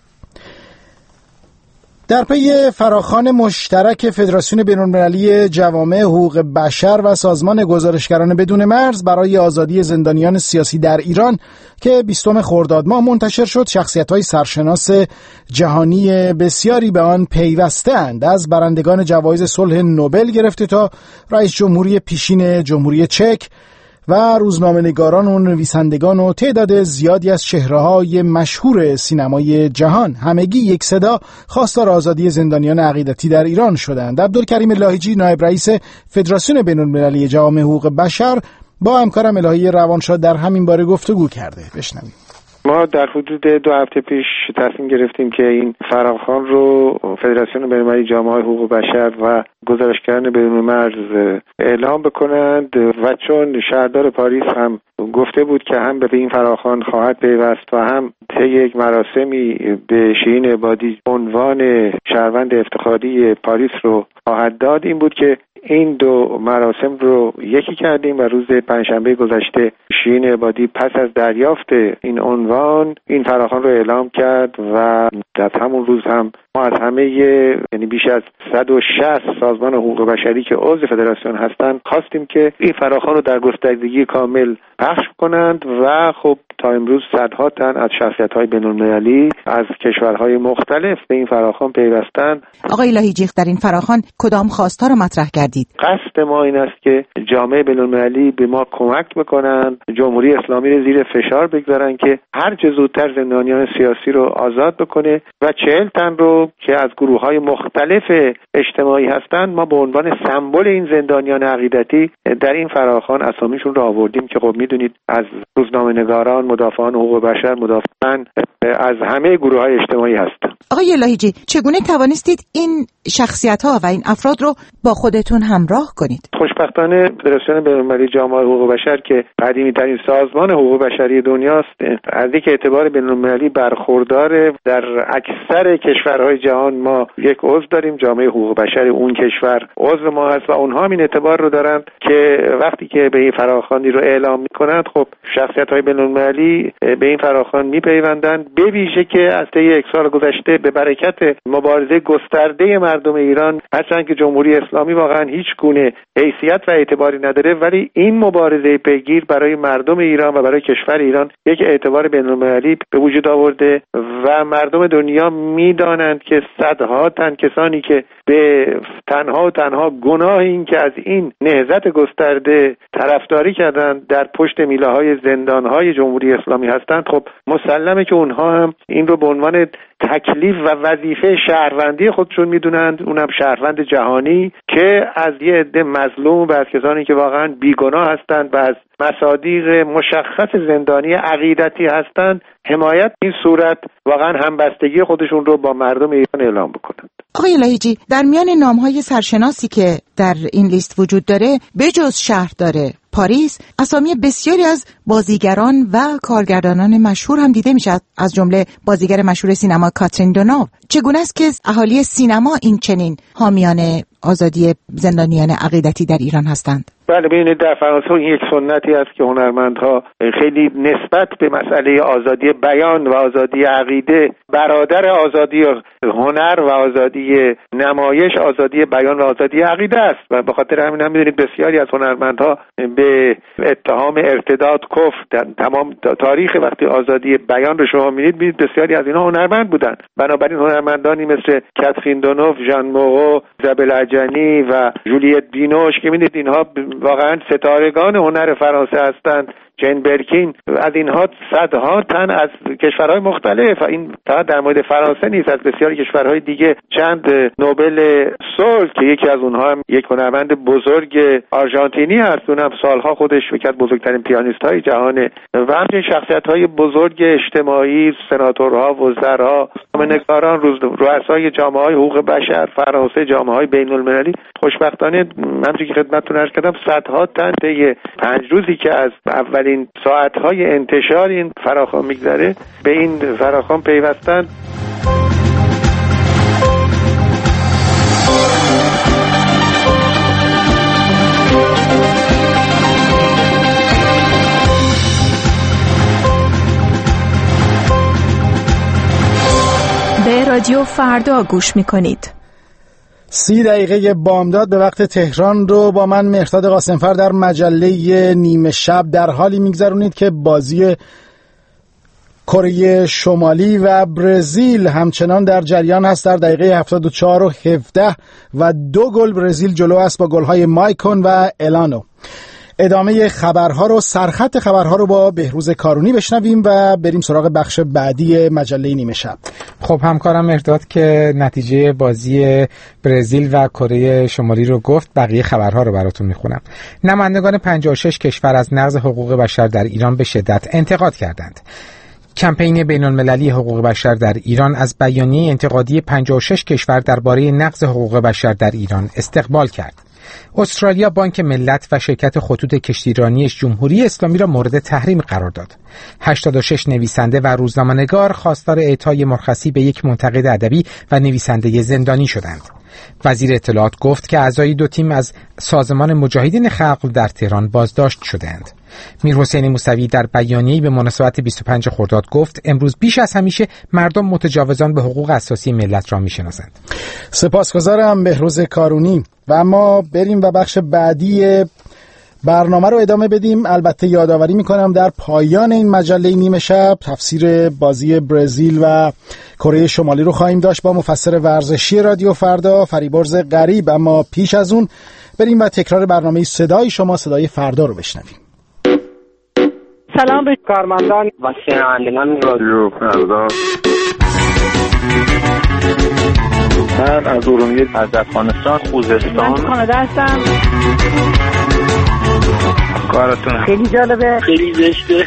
در پی فراخوان مشترک فدراسیون بین‌المللی جوامع حقوق بشر و سازمان گزارشگران بدون مرز برای آزادی زندانیان سیاسی در ایران که بیستم خرداد ماه منتشر شد، شخصیت‌های سرشناس جهانی بسیاری به آن پیوسته‌اند، از برندگان جوایز صلح نوبل گرفته تا رئیس جمهوری پیشین جمهوری چک و روزنامه‌نگاران و نویسندگان و تعداد زیادی از چهره‌های مشهور سینمای جهان، همگی یک صدا خواستار آزادی زندانیان عقیدتی در ایران شدند. عبدالکریم لاهیجی، نایب رئیس فدراسیون بین‌المللی جوامع حقوق بشر، با همکارم الهی روانشاد در همین باره گفتگو کرده. بشنویم. ما در حدود دو هفته پیش تصمیم گرفتیم که این فراخوان رو فدراسیون بین‌المللی جامعه حقوق بشر و گزارشگران بدون مرز اعلام بکنند و چون شهردار پاریس هم گفته بود که هم به این فراخوان خواهد پیوست و هم طی یک مراسمی به شیرین عبادی عنوان شهروند افتخاری پاریس رو خواهد داد، این بود که این دو مراسم رو یکی کردیم و روز پنجشنبه گذشته شیرین عبادی پس از دریافت این عنوان این فراخوان رو اعلام کرد و در همون روز هم ما از همه یعنی بیش از صد و شصت سازمان حقوق بشری که عضو فدراسیون هستند خواستیم که این فراخوان رو در گستردگی کامل پخش کنند و خب تا امروز صدها تن از شخصیت‌های بین‌المللی از کشورهای مختلف به این فراخوان پیوستند. آقای لاهیجی، در این فراخوان کدام خواست‌ها رو مطرح کردید؟ قصد ما این است که جامعه بین‌المللی به ما کمک بکنند، جمهوری اسلامی رو زیر فشار بگذارن که هر چه زودتر زندانیان سیاسی رو آزاد بکنه و چهل تن رو که از گروه‌های مختلف اجتماعی هستند ما به عنوان سمبل این زندانیان عقیدتی در این فراخوان اسامیشون رو آوردیم که خب میدونید از روزنامه‌نگاران، مدافعان حقوق بشر، مدافعان از همه گروه‌های اجتماعی هستند. آقای لاهیجی، چگونه توانستید این شخصیت‌ها و این افراد رو با خودتون همراه کنید؟ خوشبختانه فدراسیون بین‌المللی جامعه حقوق بشر که قدیمی‌ترین سازمان حقوق بشری دنیاست، از یک اعتبار بین‌المللی برخوردار. در اکثر کشورهای جهان ما یک عضو داریم، جامعه حقوق بشر اون کشور عضو ما هست و اونها هم این اعتبار رو دارند که وقتی که به این فراخوانی رو اعلام می‌کنند خب شخصیت‌های بین‌المللی به این فراخوان می‌پیوندند، به ویژه که از طی یک سال گذشته به برکت مبارزه گسترده مردم ایران، هرچند که جمهوری اسلامی واقعا هیچ گونه حیثیت و اعتباری نداره، ولی این مبارزه پیگیر برای مردم ایران و برای کشور ایران یک اعتبار بین‌المللی به وجود آورده و مردم دنیا میدانند که صدها تن کسانی که به تنها و تنها گناه این که از این نهضت گسترده طرفداری کردند در پشت میله‌های زندان‌های جمهوری اسلامی هستند، خب مسلمه که اونها هم این رو به عنوان تکلیف و وظیفه شهروندی خودشون میدونند، اونم شهروند جهانی که از یه عده مظلوم و از کسانی که واقعا بیگناه هستند و از مصادیق مشخص زندانی عقیدتی هستند حمایت این صورت واقعا همبستگی خودشون رو با مردم ایران اعلام بکنند. آقای لاهیجی، در میان نام‌های سرشناسی که در این لیست وجود داره بجز شهردار پاریس اسامی بسیاری از بازیگران و کارگردانان مشهور هم دیده میشه، از جمله بازیگر مشهور سینما کاترین دوناو. چگونه است که اهالی سینما این چنین حامیان آزادی زندانیان عقیدتی در ایران هستند؟ بله، ببینید در فرانسه این یک سنتی است که هنرمندها خیلی نسبت به مسئله آزادی بیان و آزادی عقیده برادر آزادی هنر و آزادی نمایش، آزادی بیان و آزادی عقیده است و به خاطر همین هم می‌دونید بسیاری از هنرمندها به اتهام ارتداد کفر در تمام تاریخ وقتی آزادی بیان رو شما می‌بینید ببینید بسیاری از اینها هنرمند بودند. بنابراین هنرمندانی مثل کاترین دونوف، ژان موغو، ایزابل اجنی و جولیت بینوش که می‌بینید اینها واقعا ستارگان هنر فرانسه هستند جین برکین، از اینها صدها تن از کشورهای مختلف، این فقط در مورد فرانسه نیست، از بسیاری کشورهای دیگه چند نوبل صلح که یکی از اونها هم یک هنرمند بزرگ آرژانتینی هست، اونم سالها خودش یکی از بزرگترین پیانیست‌های جهانه، و همچنین شخصیت‌های بزرگ اجتماعی، سناتورها، وزرا، نگاران، رؤسای جامعه‌های حقوق بشر فرانسه، جامعه‌های بین‌المللی. خوشبختانه همونجوری که خدمتتون عرض کردم صدها تن طی پنج روزی که از اولین ساعت‌های انتشار این فراخوان می‌گذره به این فراخوان پیوستن. به رادیو فردا گوش میکنید. سی دقیقه بامداد به وقت تهران رو با من مهرداد قاسمفر در مجله نیمه شب در حالی میگذرونید که بازی کره شمالی و برزیل همچنان در جریان هست. در دقیقه هفتاد و چهار و هفده و دو گل برزیل جلو است با گل‌های مایکون و الانو. ادامه خبرها رو، سرخط خبرها رو با بهروز کارونی بشنویم و بریم سراغ بخش بعدی مجله نیمه شب. خب همکارم مهرداد که نتیجه بازی برزیل و کره شمالی رو گفت، بقیه خبرها رو براتون میخونم. نمایندگان پنجاه و شش کشور از نقض حقوق بشر در ایران به شدت انتقاد کردند. کمپین بین‌المللی حقوق بشر در ایران از بیانیه انتقادی پنجاه و شش کشور درباره نقض حقوق بشر در ایران استقبال کرد. استرالیا بانک ملت و شرکت خطوط کشتیرانی جمهوری اسلامی را مورد تحریم قرار داد. هشتاد و شش نویسنده و روزنامه‌نگار خواستار اعطای مرخصی به یک منتقد ادبی و نویسنده زندانی شدند. وزیر اطلاعات گفت که اعضای دو تیم از سازمان مجاهدین خلق در تهران بازداشت شدند. میرحسین موسوی در بیانیه‌ای به مناسبت بیست و پنجم خرداد گفت امروز بیش از همیشه مردم متجاوزان به حقوق اساسی ملت را می‌شناسند. سپاسگزارم بهروز کارونی. و اما بریم و بخش بعدی برنامه رو ادامه بدیم. البته یادآوری میکنم در پایان این مجله نیمه شب تفسیر بازی برزیل و کره شمالی رو خواهیم داشت با مفسر ورزشی رادیو فردا فریبرز غریب. اما پیش از اون بریم و تکرار برنامه صدای شما صدای فردا رو بشنویم. سلام به کارمندان و شنوندگان رادیو فردا. من از ارومیه، از افغانستان، خوزستان، من کانادا هستم. کارتون خیلی جالبه، خیلی زشته.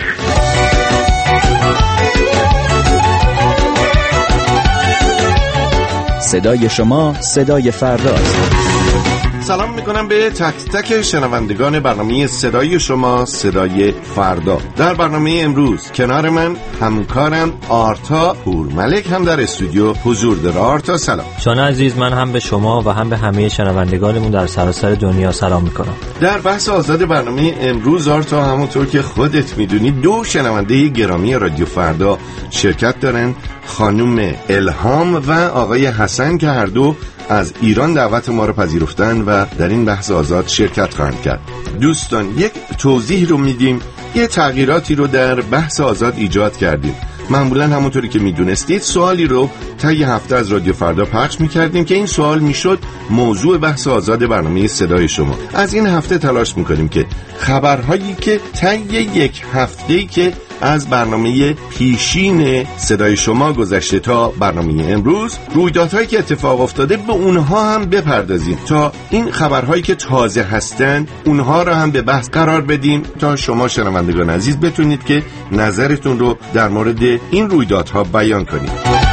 صدای شما صدای فرداست. سلام میکنم به تک تک شنوندگان برنامه صدای شما صدای فردا. در برنامه امروز کنار من همکارم آرتا پورملک هم در استودیو حضور داره. آرتا سلام. شما عزیز، من هم به شما و هم به همه شنوندگانمون در سراسر دنیا سلام میکنم. در بحث آزاد برنامه امروز آرتا، همونطور که خودت میدونی دو شنونده گرامی رادیو فردا شرکت دارن، خانم الهام و آقای حسن که هر دو از ایران دعوت ما رو پذیرفتن و در این بحث آزاد شرکت خواهند کرد. دوستان یک توضیح رو میدیم، یه تغییراتی رو در بحث آزاد ایجاد کردیم. معمولا همونطوری که میدونستید سوالی رو طی هفته از رادیو فردا پخش میکردیم که این سوال میشد موضوع بحث آزاد برنامه صدای شما. از این هفته تلاش میکنیم که خبرهایی که طی یک هفته‌ای که از برنامه پیشین صدای شما گذشته تا برنامه امروز، رویدادهایی که اتفاق افتاده به اونها هم بپردازیم تا این خبرهایی که تازه هستن اونها را هم به بحث قرار بدیم تا شما شنوندگان عزیز بتونید که نظرتون رو در مورد این رویدادها بیان کنید.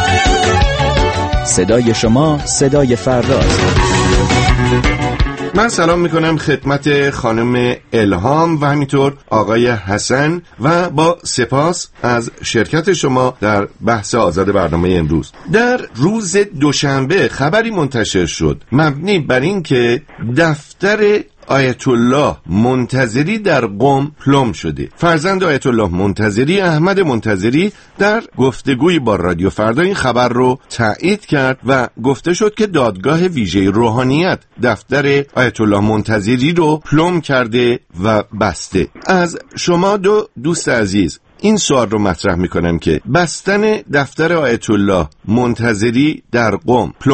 صدای شما صدای فرداست. من سلام میکنم خدمت خانم الهام و همینطور آقای حسن و با سپاس از شرکت شما در بحث آزاد برنامه امروز. در روز دوشنبه خبری منتشر شد مبنی بر این که دفتر آیت الله منتظری در قم پلم شده. فرزند آیت الله منتظری، احمد منتظری، در گفتگوی با رادیو فردا این خبر رو تایید کرد و گفته شد که دادگاه ویژه روحانیت دفتر آیت الله منتظری رو پلم کرده و بسته. از شما دو دوست عزیز این سوال رو مطرح میکنم که بستن دفتر آیت الله منتظری در قم پلم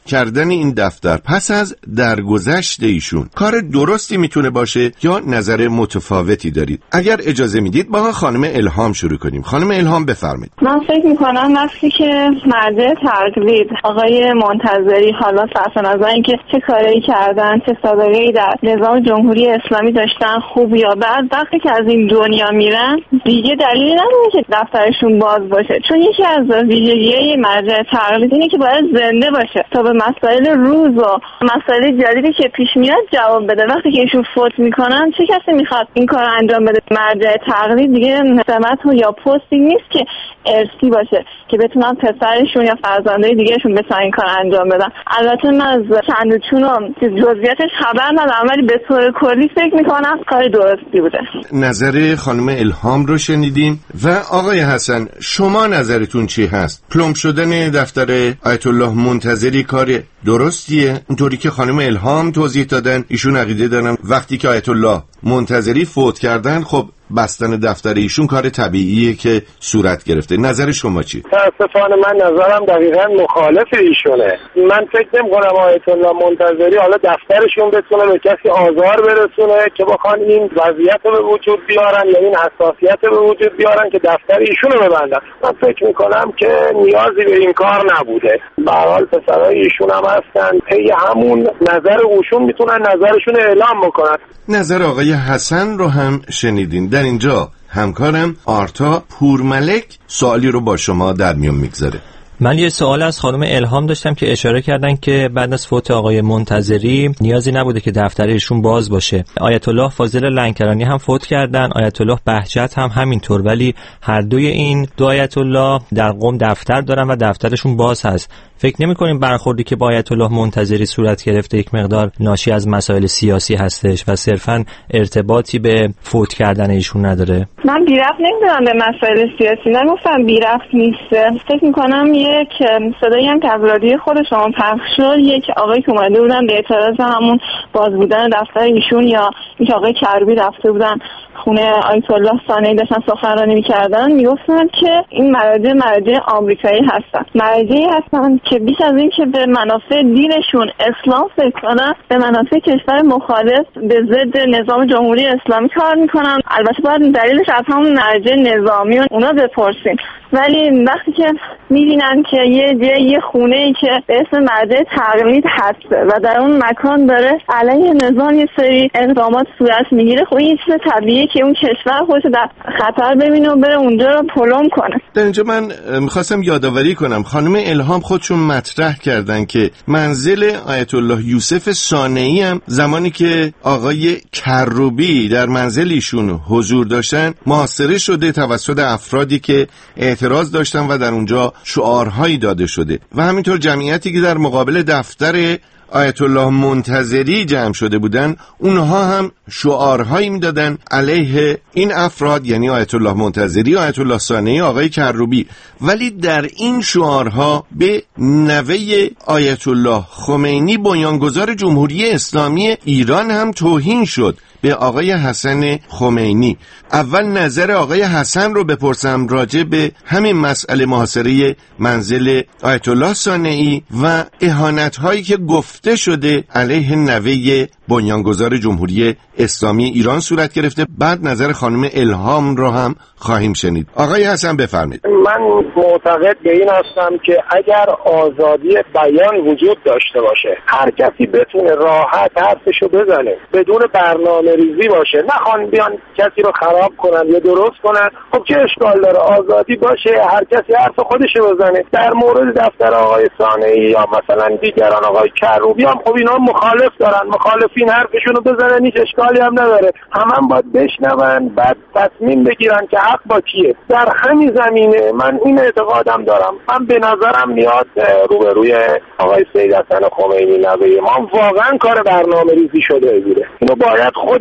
کردن این دفتر پس از درگذشت ایشون کار درستی میتونه باشه یا نظر متفاوتی دارید؟ اگر اجازه میدید با خانم الهام شروع کنیم. خانم الهام بفرمایید. من فکر میکنم وقتی که مرجع تقلید آقای منتظری، حالا صرف نظر اینکه چه کاری کردن، چه سابقه‌ای در نظام جمهوری اسلامی داشتن، خوب یا بد، وقتی که از این دنیا میرن دیگه دلیلی نداره که دفترشون باز باشه، چون یکی از ویژگی‌های مرجع تقلید اینه که باید زنده باشه تا به مسائل روز و مسائل جدیدی که پیش میاد جواب بده. وقتی که ایشون فوت میکنن چه کسی میخواد این کار انجام بده؟ مرجع تقلید دیگه سمت یا پستی نیست که ارثی باشه که بتونن پسرشون یا فرزندای دیگهشون بتونن این کار انجام بدن. البته من از چند و چون و جزئیاتش خبر ندارم، ولی به طور کلی فکر میکنم کار درستی بوده. نظر خانم الهام رو شنیدین و آقای حسن شما نظرتون چی هست؟ پلم شدن دفتر آیت الله منتظری کار درستیه؟ اونطوری که خانم الهام توضیح دادن، ایشون عقیده دارن وقتی که آیت الله منتظری فوت کردن خب بستن دفتر ایشون کار طبیعیه که صورت گرفته. نظر شما چی؟ متاسفانه من نظرم دقیقاً مخالف ایشونه. من فکر نمی‌کنم آیت الله منتظری حالا دفترشون بتونه به کسی آزار برسونه که بخوان این وضعیت رو به وجود بیارن یا این حساسیت رو به وجود بیارن که دفتر ایشون رو ببندن. من فکر می‌کنم که نیازی به این کار نبوده. به هر حال پسرای ایشون هم هستن، پی همون نظر اوشون میتونن نظرشون اعلام بکنن. نظر آقای حسن رو هم شنیدین. در اینجا همکارم آرتا پورملک سوالی رو با شما در میون میگذاره. من یه سوال از خانم الهام داشتم که اشاره کردن که بعد از فوت آقای منتظری نیازی نبوده که دفترشون باز باشه. آیت الله فاضل لنکرانی هم فوت کردن، آیت الله بهجت هم همینطور، ولی هر دوی این دو آیت الله در قم دفتر دارن و دفترشون باز هست. فکر نمی‌کنیم برخوردی که با آیت الله منتظری صورت گرفته یک مقدار ناشی از مسائل سیاسی هستش و صرفاً ارتباطی به فوت کردن ایشون نداره؟ من بی ربط نمی‌دونم به مسائل سیاسی، نگفتم بی ربط نیسته. فکر می‌کنم یک صدایی هم که از رادیو خود شما پخش شد، یک آقای که اومده بودن به اعتراض همون باز بودن دفتر ایشون یا یک آقای کروبی رفته بودن خونه آیت الله ثانوی داشتن سخنرانی می‌کردن، میگفتن که این مراجع مراجع آمریکایی هستن، مراجعی هستن که بیش از این که به منافع دینشون اسلام فکر کنن، به منافع کشور مخالف به ضد نظام جمهوری اسلامی کار میکنن. البته باید دلیلش از همون مرجع نظامی و اونا بپرسیم، ولی وقتی که میبینن که یه جای یه خونه ای که به اسم مرجع تقلید هسته و در اون مکان داره علیه نظام یه سری اقدامات صورت میگیره، خب این چیز طبیعیه که اون کشور خودش در خطر ببینه و بره اونجا رو پلم کنه. در اینجا من میخواستم یادآوری کنم خانم الهام خودشون مطرح کردن که منزل آیت الله یوسف صانعی هم زمانی که آقای کروبی در منزل ایشون حضور داشتن محاصره شده توسط افرادی که اعتراض داشتن و در اونجا شعارهایی داده شده و همینطور جمعیتی که در مقابل دفتر آیت الله منتظری جمع شده بودن اونها هم شعارهایی میدادن علیه این افراد، یعنی آیت الله منتظری، آیت الله صانعی، آقای کروبی، ولی در این شعارها به نوه آیت الله خمینی بنیانگذار جمهوری اسلامی ایران هم توهین شد، به آقای حسن خمینی. اول نظر آقای حسن رو بپرسم راجع به همین مسئله محاصره منزل آیت الله صانعی و اهانت هایی که گفته شده علیه نوه بنیانگذار جمهوری اسلامی ایران صورت گرفته. بعد نظر خانم الهام رو هم خواهیم شنید. آقای حسن بفرمایید. من معتقد به این هستم که اگر آزادی بیان وجود داشته باشه، هر کسی بتونه راحت حرفشو بزنه بدون برنامه ریزی باشه، نخوان بیان کسی رو خراب کنن یا درست کنن، خب چه اشکال داره؟ آزادی باشه، هر کسی حرف خودشو بزنه. در مورد دفتر آقای صانعی یا مثلا دیگران آقای کروبی هم خب اینا مخالف دارن، مخالفین حرفشون رو بزنن، هیچ اشکالی هم نداره. هم هم باید بشنون بعد تصمیم بگیرن که حق با کیه. در همین زمینه من این اعتقادم دارم، من به نظرم میاد روبروی آقای سید حسن خمینی نوه ما واقعا کار برنامه ریزی شده بوده. اینو باید خود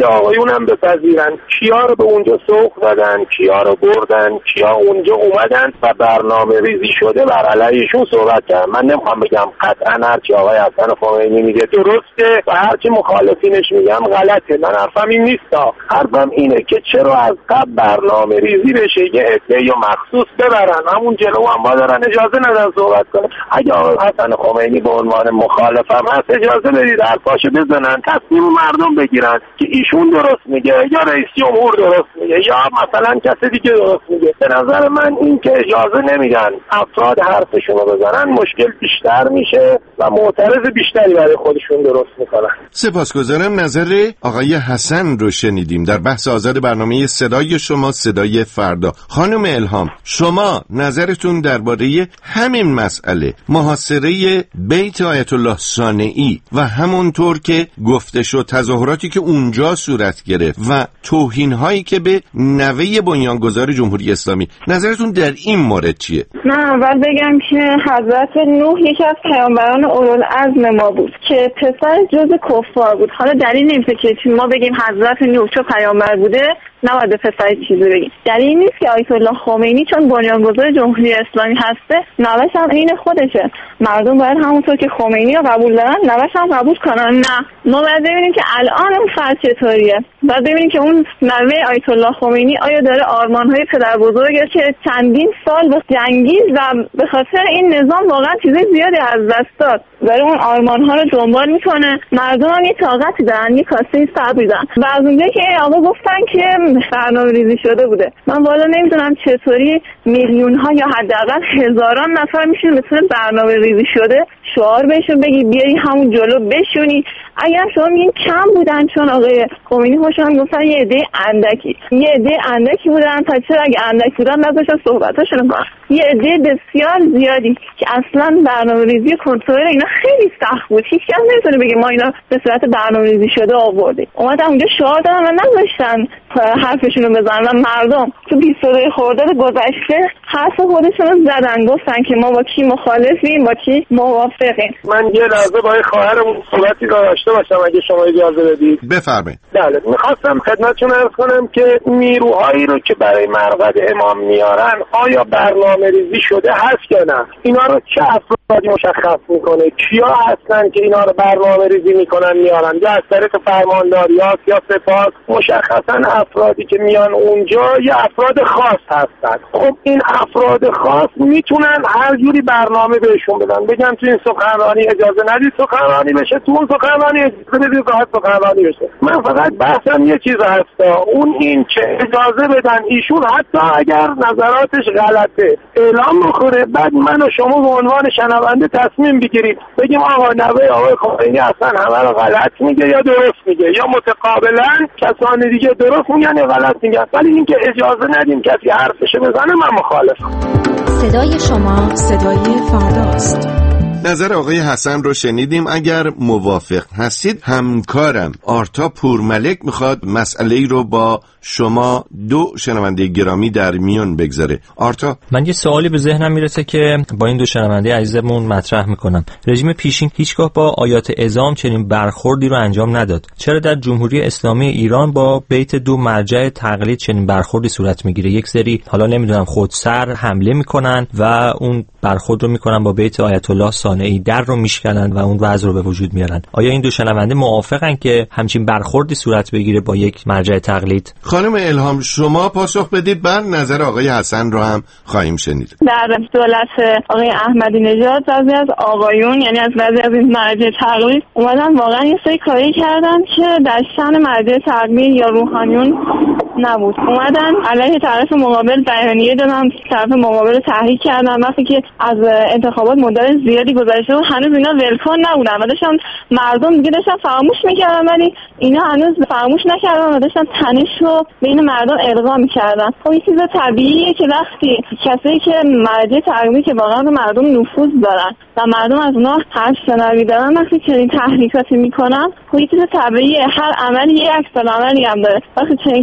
آقایون هم بپذیرن کیا رو به اونجا سوق دادن، کیا رو بردن، کیا اونجا اومدن و برنامه ریزی شده بر علیهشون صحبت کردن. من نمیخوام بگم قطعا هرچی آقای حسن خمینی میگه درسته و هرچی مخالفینش میگم غلطه. من حرفم این نیست، حرفم اینه که چرا از قبل برنامه ریزی بشه یه عده یا مخصوص ببرن همون جلو هم با دارن اجازه ندن صحبت کنه. اگه آقای حسن خمینی به عنوان مخالفم هست اجازه بدید حرفاشو بزنن، تصمیم مردم بگیرن که ایشون درست میگه یا رئیس جمهور درست میگه یا مثلا کسی دیگه درست میگه. به نظر من این که اجازه نمیدن افراد حرفشون رو بزنن مشکل بیشتر میشه و معترض بیشتری برای خودشون درست میکنن. سپاسگزارم. نظر آقای حسن رو شنیدیم در بحث آزاد برنامه صدای شما صدای فردا. خانم الهام، شما نظرتون درباره همین مسئله محاصره بیت آیت الله صانعی و همونطور که گفته شد تظاهراتی که اونجا صورت گرفت و توهین‌هایی که به نوه بنیانگذار جمهوری اسلامی، نظرتون در این مورد چیه؟ من اول بگم که حضرت نوح یکی از پیامبران اولوالعزم ما بود که پسر جز کفار بود. حالا دلیل نمیشه که ما بگیم حضرت نوح چون پیامبر بوده نباید به پسر چیزی بگیم. دلیل نیست که آیت الله خمینی چون بنیانگذار جمهوری اسلامی هسته نوش هم عین خودشه. مردم باید همونطور که خمینی رو قبول دارن نوش هم قبول کنن. نه، ما باید ببینیم که الان اون فرد چطوریه. باید ببینیم که اون نوه آیت الله خمینی آیا داره آرمان‌های پدر بزرگش که چندین سال با جنگید و به خاطر این نظام واقعا چیزای زیادی از دست داد، داره اون آرمان‌ها رو دنبال میکنه. مردم هم یه طاقتی دارن، یه کاسه صبری دارن. و از اونجایی که آقا گفتن که برنامه ریزی شده بوده، من والا نمیدونم چطوری میلیون ها یا حداقل هزاران نفر میشن مثل برنامه ریزی شده شعار بهشون بگی بیایی همون جلو بشونی. اگر شما میگین کم بودن چون آقای خمینی خوشم گفتن یه عده اندکی یه عده اندکی بودن، تا چرا اگه اندک بودن نذاشتن صحبتاشون کنن. یه عده بسیار زیادی که اصلا برنامه ریزی کنترل اینا خیلی سخت بود. هیچ کس نمیتونه بگه ما اینا به صورت برنامه ریزی شده آوردیم. اومدن اونجا شعار دادن و نذاشتن حرفشون رو بزنن و مردم تو بیست و دو خرداد گذشته حرف خودشون رو زدن، گفتن که ما با کی مخالفیم با کی موافقیم. من یه لحظه با خواهرمون صحبتی داشته باشم اگه شما اجازه بدید. بفرمایید. بله، می‌خواستم خدمتتون عرض کنم که نیروهایی رو که برای مرقد امام میارن آیا برنامه ریزی شده هست یا نه؟ اینا رو چه افرادی مشخص میکنه؟ کیا هستن که اینا رو برنامه ریزی میکنن میارن؟ یا از طریق فرمانداریات یا سپاه؟ مشخصا افرادی که میان اونجا یا افراد خاص هستن. خب این افراد خاص میتونن هر جوری برنامه بهشون بدن، بگن تو این سخنرانی اجازه ندید سخنرانی بشه، تو اون سخنرانی اجازه بدید راحت سخنرانی بشه. من فقط بحثم یه چیز هست، اون این که اجازه بدن ایشون حتی اگر نظراتش غلطه اعلام بکنه، بعد من و شما به عنوان شنونده تصمیم بگیریم بگیم آقا نوه آقای خمینی اصلا همه رو غلط میگه یا درست میگه، یا متقابلا کسان دیگه درست میگن یا غلط میگن. ولی اینکه اجازه ندیم کسی حرفش بزنه من مخالفم. صدای شما صدای فرداست. نظر آقای حسن رو شنیدیم. اگر موافق هستید همکارم آرتا پورملک میخواد مسئله ای رو با شما دو شنونده گرامی در میون بگذاره. آرتا، من یه سوالی به ذهنم میرسه که با این دو شنونده عزیزمون مطرح میکنم. رژیم پیشین هیچگاه با آیات اعظام چنین برخوردی رو انجام نداد. چرا در جمهوری اسلامی ایران با بیت دو مرجع تقلید چنین برخوردی صورت میگیره؟ یک سری حالا نمیدونم خودسر حمله میکنن و اون برخورد رو میکنن با بیت آیت الله صانعی، در رو میشکنن و اون وضع رو به وجود میارن. آیا این دو شنونده موافقن که همچین برخوردی صورت بگیره با یک مرجع تقلید؟ خانم الهام شما پاسخ بدید، بعد نظر آقای حسن رو هم خواهیم شنید. در دولت آقای احمدی نژاد بعضی از آقایون یعنی از بعضی از این مرجع تقلید اومدن واقعا یه سری کاری کردن که در شأن مرجع تقلید یا روحانیون نبود. اومدن علیه طرف مقابل بیانیه دادن، طرف مقابل رو تحریک کردن وقتی که از انتخابات مدت زیادی گذشته و هنوز اینا ولکن نبودن و داشتن مردم دیگه داشتن فراموش میکردن، ولی اینا هنوز فراموش نکردن و داشتن تنش رو بین مردم القا میکردن. خب این چیز طبیعیه که وقتی کسایی که مرجع تقلید که واقعا به مردم نفوذ دارن و مردم از اونها حرف شنوی دارن وقتی چنین تحریکاتی میکنن، خب این چیز طبیعیه. هر عملی یک عکس العملی هم داره. وقتی چنین کاری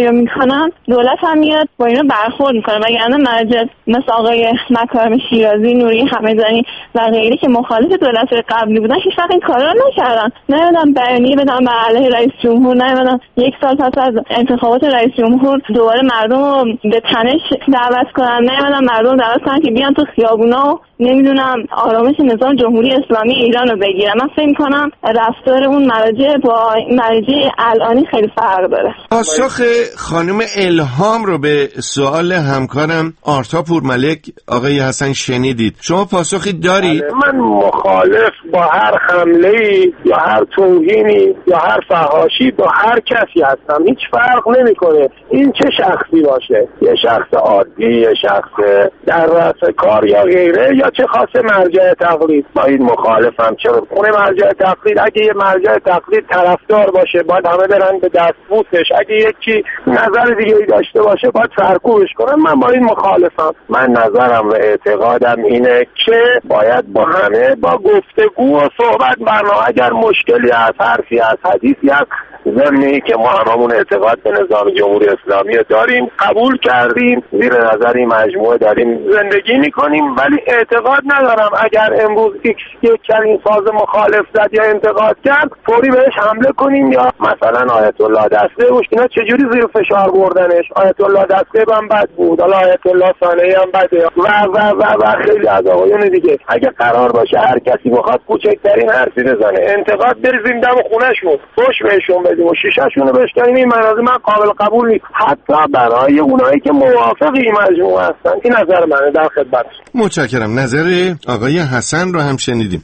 رو میکنن دولت هم میاد با اینا برخورد میکنه. وگرنه مرجع مثل آقای مکارم شیرازی، نوری همدانی و غیره که مخالف دولت قبلی بودن هیچ وقت این کارا رو نکردن. نمیدونم بیانیه بدن به علیه رئیس جمهور، نمیدونم یک سال پس از انتخابات رئیس جمهور دوباره مردم رو به تنش دعوت کنن، نمیدونم مردم دعوت کنن که بیان تو خیابونا و نمیدونم آرامش نظام جمهوری اسلامی ایران رو بگیرن. من فکر می‌کنم رفتار اون مراجع با مراجع الانی خیلی فرق داره. پاسخ خانم الهام رو به سوال همکارم آرتا پورملک آقای حسن شنیدید. شما پاسخی دارید؟ من مخالف با هر حمله‌ای یا هر توهینی یا هر فحاشی با هر کسی هستم. هیچ فرق نمی‌کنه این چه شخصی باشه، یه شخص عادی، یه شخص در رأس کار یا غیره، یا چه خاصه مرجع تقلید. با این مخالفم. چرا خونه مرجع تقلید اگه یه مرجع تقلید طرفدار باشه باید همه برن به دستبوسش، اگه یکی نظر دیگه ای داشته باشه باید سرکوبش کنن. من با این مخالفم. من نظرم و اعتقادم اینه که باید با همه با گفتگو و صحبت برنامه، اگر مشکلی از حرفی از حدیثی از ضمنی که ما هممون اعتقاد به نظام جمهوری اسلامی داریم، قبول کردیم، زیر نظر این مجموعه داریم زندگی میکنیم، ولی اعتقاد ندارم اگر امروز ایکس یک کلین ساز مخالف زد یا انتقاد کرد فوری بهش حمله کنیم، یا مثلا آیت الله دسته وش اینا چجوری زیر فشار بردنش، آیت الله دسته هم بد بود، حالا آیت الله ثانوی هم بده و و و و خیلی از آقایون دیگه. اگه قرار باشه هر کسی بخواد کوچکترین حرفی بزنه انتقاد بریزیم دم خونه‌شون، فوش بهشون بدیم و شیشه‌شون رو بشکنیم، این مناظر من قابل قبول نیست، حتی برای اونایی که موافق این مجموعه هستن. این نظر منه. در خدمت. متشکرم. نظر آقای حسن رو هم شنیدیم.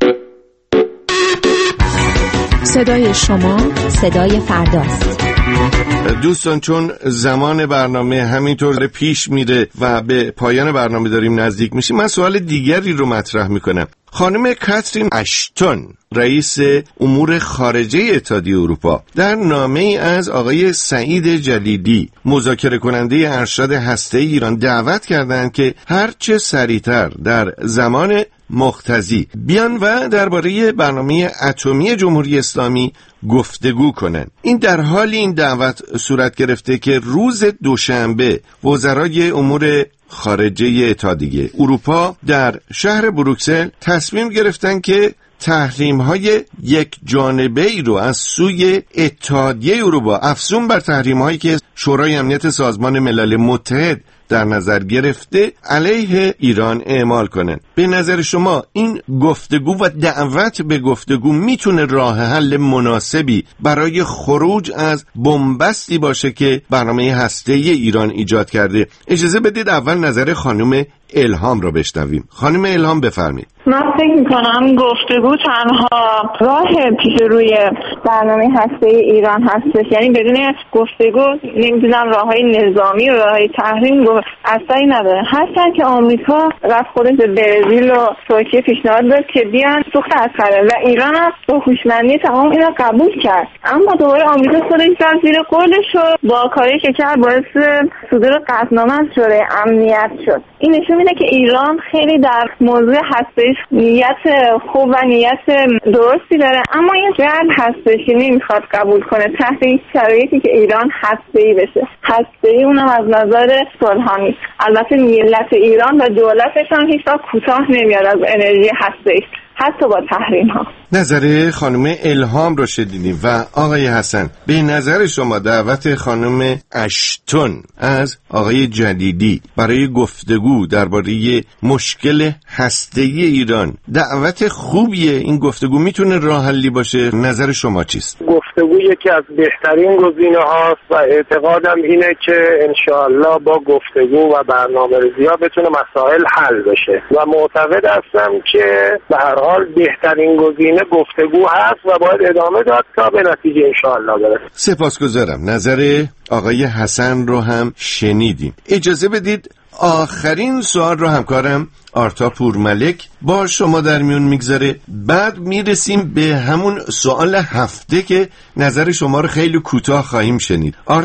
صدای شما صدای فرداست. دوستان، چون زمان برنامه همینطور پیش میره و به پایان برنامه داریم نزدیک میشیم، من سوال دیگری رو مطرح میکنم. خانم کاترین اشتون، رئیس امور خارجه اتحادیه اروپا، در نامه ای از آقای سعید جلیلی، مذاکره کننده ارشد هسته ایران، دعوت کردند که هرچه سریعتر در زمان مقتضی بیان و درباره برنامه اتمی جمهوری اسلامی گفتگو کنند. این در حال این دعوت صورت گرفته که روز دوشنبه وزرای امور خارجه اتحادیه اروپا در شهر بروکسل تصمیم گرفتن که تحریم‌های یک جانبه ای رو از سوی اتحادیه اروپا افزون بر تحریم‌هایی که شورای امنیت سازمان ملل متحد در نظر گرفته علیه ایران اعمال کنن. به نظر شما این گفتگو و دعوت به گفتگو میتونه راه حل مناسبی برای خروج از بنبستی باشه که برنامه هسته‌ای ایران ایجاد کرده؟ اجازه بدید اول نظر خانم الهام رو بشنویم. خانم الهام بفرمایید. من فکر میکنم گفتگو تنها راه پیش روی برنامه هسته‌ای ایران هستش، یعنی بدون گفتگو نمیدونم راههای نظامی و راههای تحریم اثری نداره. هرچند که آمریکا رفت خودش به برزیل و ترکیه پیشنهاد داد که بیان سوخت اسلحه و ایران هم با هوشمندی تمام اینا قبول کرد، اما دوباره آمریکا خودش زد زیر قولش و با کاری که کرد باعث صدور قطعنامه از شورای امنیت شد. این نشون میده که ایران خیلی در موضوع هسته‌ایش نیت خوب و نیت درستی داره، اما این جهت هسته‌ای نمیخواد قبول کنه تحت این شرایطی که ایران هسته‌ای بشه. هسته‌ای اونم از نظر صلح‌آمیز. البته ملت ایران و دولتش هم هیچ وقت کوتاه نمیاد از انرژی هسته‌ای، حتی با تحریم ها. نظر خانم الهام رو شنیدیم. و آقای حسن، به نظر شما دعوت خانم اشتون از آقای جلیلی برای گفتگو درباره مشکل هسته‌ای ایران دعوت خوبیه؟ این گفتگو میتونه راه حلی باشه؟ نظر شما چیست؟ گفتگو یکی از بهترین گزینه هاست و اعتقادم اینه که انشاءالله با گفتگو و برنامه‌ریزی ها بتونه مسائل حل بشه و معتقد هستم که به هر حال بهترین گزینه گفتگو هست و باید ادامه داد تا به نتیجه انشاءالله برسه. سپاسگزارم. نظر آقای حسن رو هم شنیدیم. اجازه بدید آخرین سوال رو همکارم آرتا پورملک با شما در میون میگذاره، بعد میرسیم به همون سوال هفته که نظر شما رو خیلی کوتاه خواهیم شنید. آرتا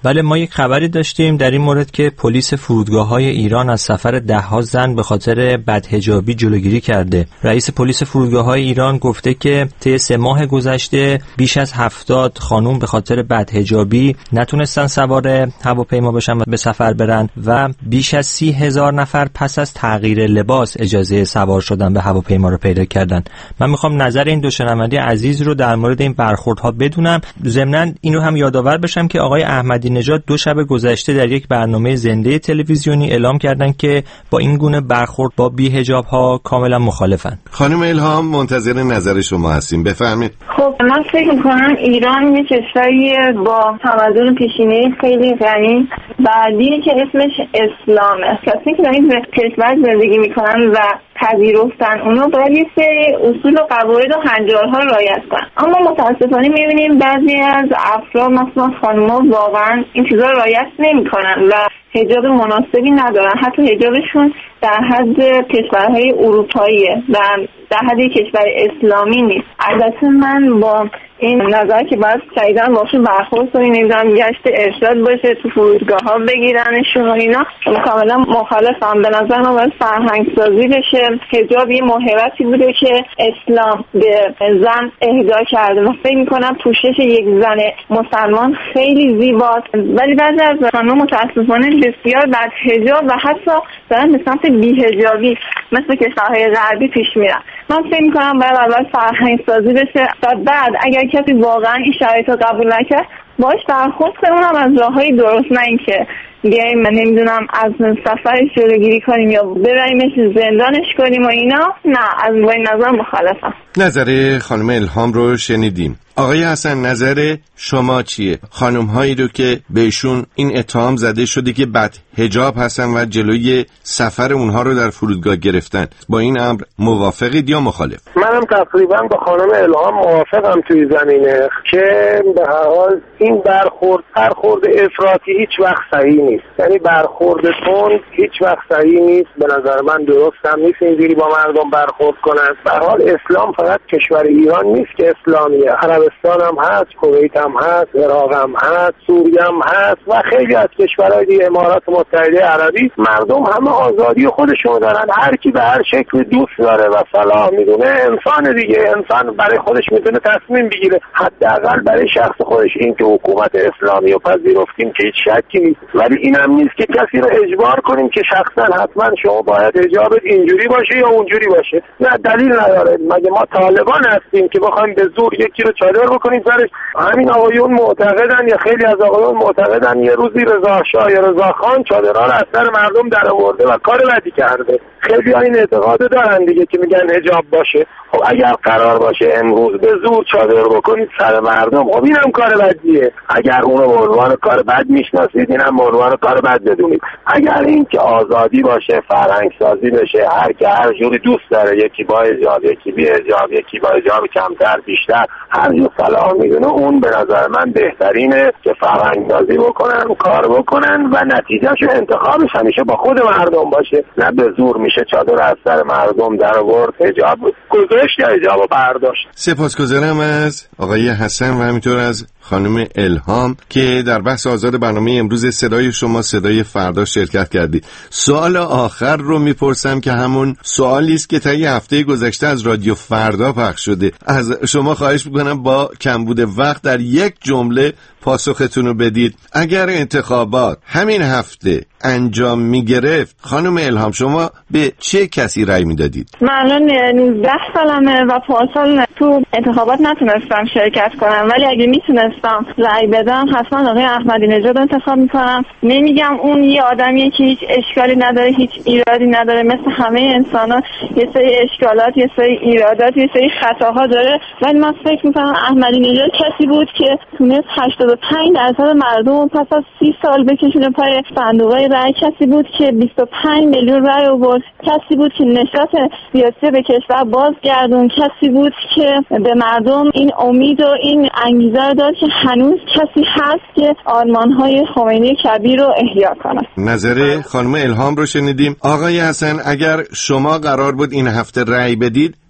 بله، ما یک خبری داشتیم در این مورد که پلیس فرودگاه‌های ایران از سفر ده‌ها زن به خاطر بدحجابی جلوگیری کرده. رئیس پلیس فرودگاه‌های ایران گفته که طی سه ماه گذشته بیش از هفتاد خانم به خاطر بدحجابی نتونستن سوار هواپیما بشن و به سفر برن و بیش از سی هزار نفر پس از تغییر لباس اجازه سوار شدن به هواپیما رو پیدا کردن. من میخوام نظر این دو شنونده عزیز رو در مورد این برخوردها بدونم. ضمناً اینو هم یادآور بشم که آقای احمدی نژاد دو شب گذشته در یک برنامه زنده تلویزیونی اعلام کردن که با این گونه برخورد با بی‌حجاب‌ها کاملا مخالفن. خانم الهام، منتظر نظر شما هستیم، بفرمایید. خب من فکر می‌کنم ایران یک کشوری با تمدن پیشینه خیلی غنی و دینی که اسمش اسلامه. کسی که در این کشور زندگی می‌کنن و پذیرفتن اونو باید یه سری اصول و قواعد و هنجارها رعایت کنن. اما متاسفانه می‌بینیم بعضی از افراد مثلا خانم‌ها واقعا این چیزا رو رعایت نمی‌کنن و حجاب مناسبی ندارن. حتی حجابشون در حد کشورهای اروپاییه و در حد کشور اسلامی نیست. البته من با این نظر که باید سریعا باشون برخورد کنیم، نمیدونم گشت ارشاد باشه تو فرودگاه ها بگیرنشون و اینا، کاملا مخالفم. به نظر من باید فرهنگ سازی بشه. حجاب یه موهبتی بوده که اسلام به زن اهدا کرده و فکر میکنم پوشش یک زن مسلمان خیلی زیباست، ولی بعضی از خانم‌ها متاسفانه بسیار بد حجاب و حتی دارن به سمت بی‌حجابی مثل کشورهای غربی پیش میرن. من فکر میکنم باید اول فرهنگ سازی بشه و بعد اگر کسی واقعا این شرایط رو قبول نکرد باش برخورد کنیم از راههای درست، نه اینکه بیاییم من نمیدونم از سفرش جلوگیری کنیم یا ببریمش زندانش کنیم و اینا. نه، از این نظر مخالفم. نظر خانم الهام رو شنیدیم. آقای حسن، نظر شما چیه؟ خانم هایی رو که بهشون این اتهام زده شده که بد حجاب هستن و جلوی سفر اونها رو در فرودگاه گرفتن، با این امر موافقید یا مخالف؟ منم تقریبا با خانم الهام موافقم توی زمینه که به هر حال این برخورد برخورد افراطی هیچ وقت صحیح نیست. یعنی برخورد تند هیچ وقت صحیح نیست. به نظر من درست هم نیست اینجوری با مردم برخورد کنن. به هر حال اسلام فقط کشور ایران نیست که اسلامیه، عربستان هم هست، کویت هم هست، عراق هم هست، سوریه هم هست و خیلی از کشورهای دیگه، امارات متحده عربی. مردم همه آزادی خودشون دارن، هر کی به هر شکل دوست داره و صلاح میدونه انسان دیگه. انسان برای خودش میتونه تصمیم بگیره، حداقل برای شخص خودش. این که حکومت اسلامی رو پذیرفتیم که هیچ شکی نیست، ولی اینم نیست که کسی رو اجبار کنیم که شخصا حتما شما باید حجابت اینجوری باشه یا اونجوری باشه. نه، دلیل نداره. مگه ما طالبان هستیم که بخوایم به زور یکی رو چادر بکنیم سرش؟ همین آقایون معتقدن یا خیلی از آقایون معتقدن یه روزی رضا شاه یا رضا خان چادرها رو از سر مردم در آورده و کار بدی کرده. خیلی ها این اعتقاد دارن دیگه که میگن حجاب باشه. خب اگر قرار باشه امروز به زور چادر بکنید سر مردم، خب اینم کار بدیه. اگر اونو به عنوان کار بد میشناسید، اینم به عنوان کار بد بدونید. اگر این که آزادی باشه، فرهنگ سازی بشه، هر کی هر جوری دوست داره، یکی با حجاب، یکی بی حجاب، یکی با حجاب کمتر بیشتر، هر جو صلاح میدونه، اون به نظر من بهترینه که فرهنگ سازی بکنن، کار بکنن و نتیجهشو انتخابش همیشه با خود مردم باشه، نه به زور میشه چادر از سر مردم در آورد، حجاب گذاشت یا حجابو برداشت. سپاسگزارم از آقای حسن و همینطور از خانم الهام که در بحث آزاد برنامه امروز صدای شما صدای فردا شرکت کردید. سوال آخر رو میپرسم که همون سوالی است که طی هفته گذشته از رادیو فردا پخش شده. از شما خواهش میکنم با کمبود وقت در یک جمله پاسختون رو بدید. اگر انتخابات همین هفته انجام میگرفت، خانم الهام شما به چه کسی رأی میدادید؟ من الان نوزده سالمه و پارسال تو انتخابات نتونستم شرکت کنم، ولی اگه میتونستم رأی بدم حتما آقای احمدی نژاد انتخاب میکنم. نمیگم اون یه آدمیه که هیچ اشکالی نداره، هیچ ایرادی نداره، مثل همه انسانا یه سری اشکالات، یه سری ایرادات، یه سری خطاها داره، ولی من فکر میکنم احمدی نژاد کسی بود که تونست هشتاد و پنج درصد مردم پس از سی سال بکشونه پای صندوقای رأی، کسی بود که بیست و پنج میلیون رأی آورد، کسی بود که نشاط سیاسی به کشور بازگردون، کسی بود که به مردم این امید و این انگیزه رو داد که هنوز کسی هست که آرمان‌های خمینی کبیر رو احیا کنه. نظر خانم الهام رو شنیدیم. آقای حسن، اگر شما قرار بود این هفته رأی بدید،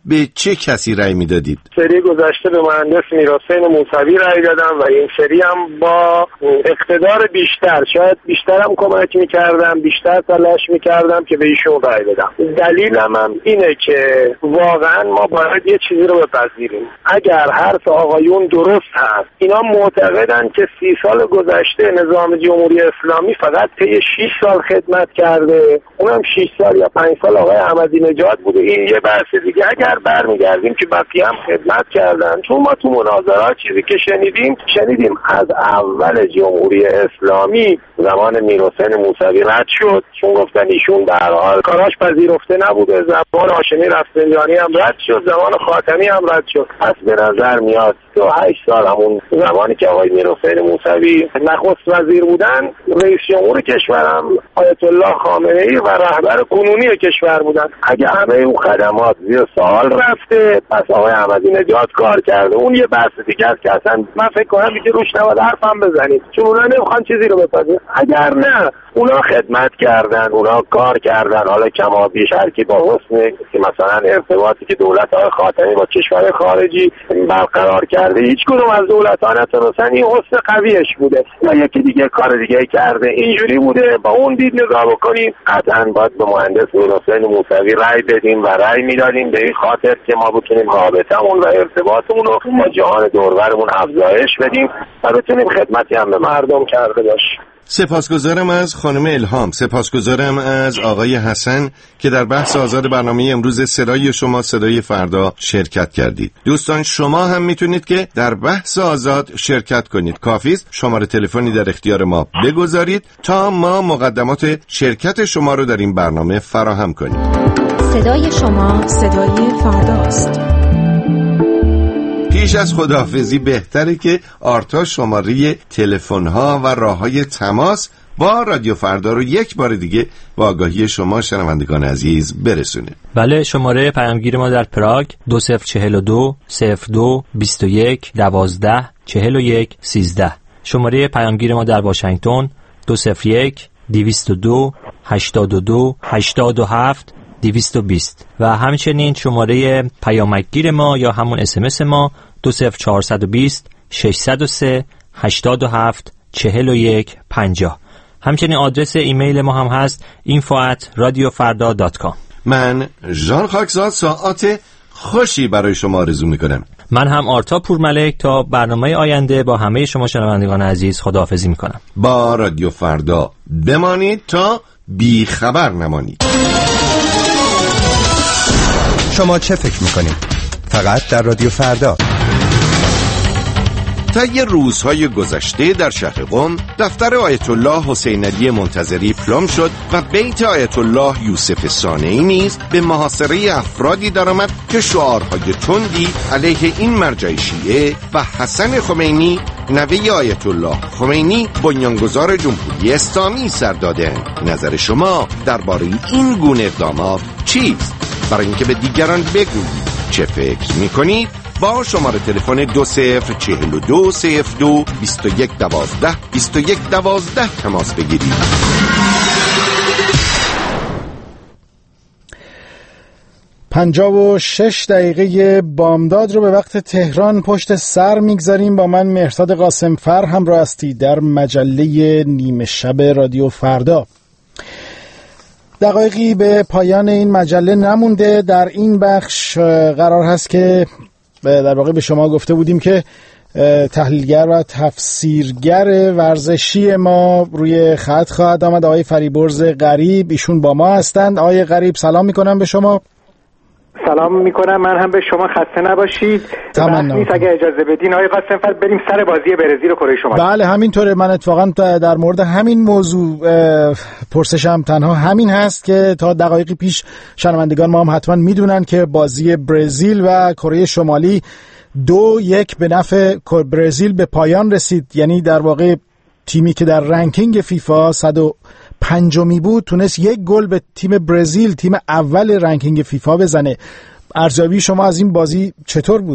به چه کسی رأی میدادید؟ سری گذشته به مهندس میرحسین موسوی رأی دادم و این سری هم با اقتدار بیشتر، شاید بیشترم کمک میکردم، بیشتر تلاش میکردم که به ایشون رأی بدم. دلیلم هم اینه که واقعا ما باید یه چیزی رو بپذیریم. اگر حرف آقایون درست هست، اینا معتقدن که سی سال گذشته نظام جمهوری اسلامی فقط طی شش سال خدمت کرده، اونم شش سال یا پنج سال آقای احمدی نژاد بوده. این یه بحث دیگه. اگر برمیگردیم که بقیه هم خدمت کردن، چون ما تو مناظرات چیزی که شنیدیم شنیدیم از اول جمهوری اسلامی زمان میرحسین موسوی رد شد، چون گفتن ایشون در حال کاراش پذیرفته نبوده. زمان هاشمی رفسنجانی هم رد شد، زمان خاتمی هم رد شد. پس به نظر میاد تو هشت سال همون زمانی که آقای میرحسین موسوی نخست وزیر بودن، رئیس جمهور کشورم آیت الله خامنه‌ای و رهبر کنونی کشور بودن. اگه همه اون خدمات زیر سوال رفته، پس آقای احمدی نژاد کار کرده. اون یه بحث دیگه است که اصلا من فکر کنم دیگه روش نباید حرفم بزنید، چون اونا نمیخوان چیزی رو بپذیرن. اگر نه، اونا خدمت کردن، اونا کار کردن، حالا کما بیش هر کی با حسن که مثلا ارتباطی که دولت های خاتمی با کشور خارجی برقرار کرده، هیچ کدوم از دولت ها نتونستن این حسن قویش بوده. یا یکی دیگه کار دیگه کرده، اینجوری بوده. با اون دید نگاه بکنیم، قطعا باید به مهندس میرحسین موسوی رأی بدیم و رأی میدادیم به این خاطر که ما بتونیم رابطمون و ارتباطمون رو با جهان دوربرمون افزایش بدیم و بتونیم خدمتی هم به مردم کرده باشیم. سپاسگزارم از خانم الهام، سپاسگزارم از آقای حسن که در بحث آزاد برنامه امروز صدای شما صدای فردا شرکت کردید. دوستان شما هم میتونید که در بحث آزاد شرکت کنید. کافی است شماره تلفنی در اختیار ما بگذارید تا ما مقدمات شرکت شما رو در این برنامه فراهم کنیم. صدای شما صدای فرداست. پیش از خداحافظی بهتره که آرتا شماره تلفن‌ها و راه‌های تماس با رادیو فردا رو یک بار دیگه با آگاهی شما شنوندگان عزیز برسونه. بله، شماره پیامگیر ما در پراگ دو صفر چهل و دو صفر دو بیست و یک دوازده چهل و یک سیزده. شماره پیامگیر ما در واشنگتن دو صفر یک دویست و دو هشتاد و دو هشتاد و هفت دویست و بیست و همچنین شماره پیامکگیر ما یا همون اس ام اس ما دو صفر چهارصد و بیست ششصد و سه هشتاد و هفت چهل و یک پنجاه. همچنین آدرس ایمیل ما هم هست اینفو ات رادیو فردا دات کام. من ژان خاکزاد ساعت خوشی برای شما آرزو میکنم. من هم آرتا پورملک تا برنامه آینده با همه شما شنوندگان عزیز خداحافظی میکنم. با رادیو فردا بمانید تا بی خبر نمانید. شما چه فکر میکنید؟ فقط در رادیو فردا. طی روزهای گذشته در شهر قم دفتر آیت الله حسین علی منتظری پلم شد و بیت آیت الله یوسف صانعی نیز به محاصره افرادی درآمد که شعارهای تندی علیه این مرجع شیعه و حسن خمینی نوه آیت الله خمینی بنیانگذار جمهوری اسلامی سر دادند. نظر شما درباره این گونه اقدامات چیست؟ برای اینکه به دیگران بگویید چه فکر میکنید با شماره تلفن دو صفر چهل و دو صفر دو بیست و یک دوازده بیست و یک دوازده تماس بگیرید. پنجاه و شش دقیقه بامداد رو به وقت تهران پشت سر میگذاریم. با من مهرداد قاسمفر همراه هستی در مجله نیمه شب رادیو فردا. دقایقی به پایان این مجله نمونده. در این بخش قرار هست که در واقع به شما گفته بودیم که تحلیلگر و تفسیرگر ورزشی ما روی خط خواهد آمد، آقای فریبرز غریب. ایشون با ما هستند. آقای غریب سلام میکنم به شما. سلام میکنم. من هم به شما. خسته نباشید. تمام نیست اگه اجازه بدین آقای قاسمفر بریم سر بازی برزیل و کره شمالی. بله همینطوره. من اتفاقا در مورد همین موضوع پرسشم تنها همین هست که تا دقایقی پیش شنوندگان ما هم حتما میدونن که بازی برزیل و کره شمالی دو یک به نفع برزیل به پایان رسید. یعنی در واقع تیمی که در رنکینگ فیفا صد و پنجمی بود تونست یک گل به تیم برزیل، تیم اول رنکینگ فیفا، بزنه. ارزیابی شما از این بازی چطور بود؟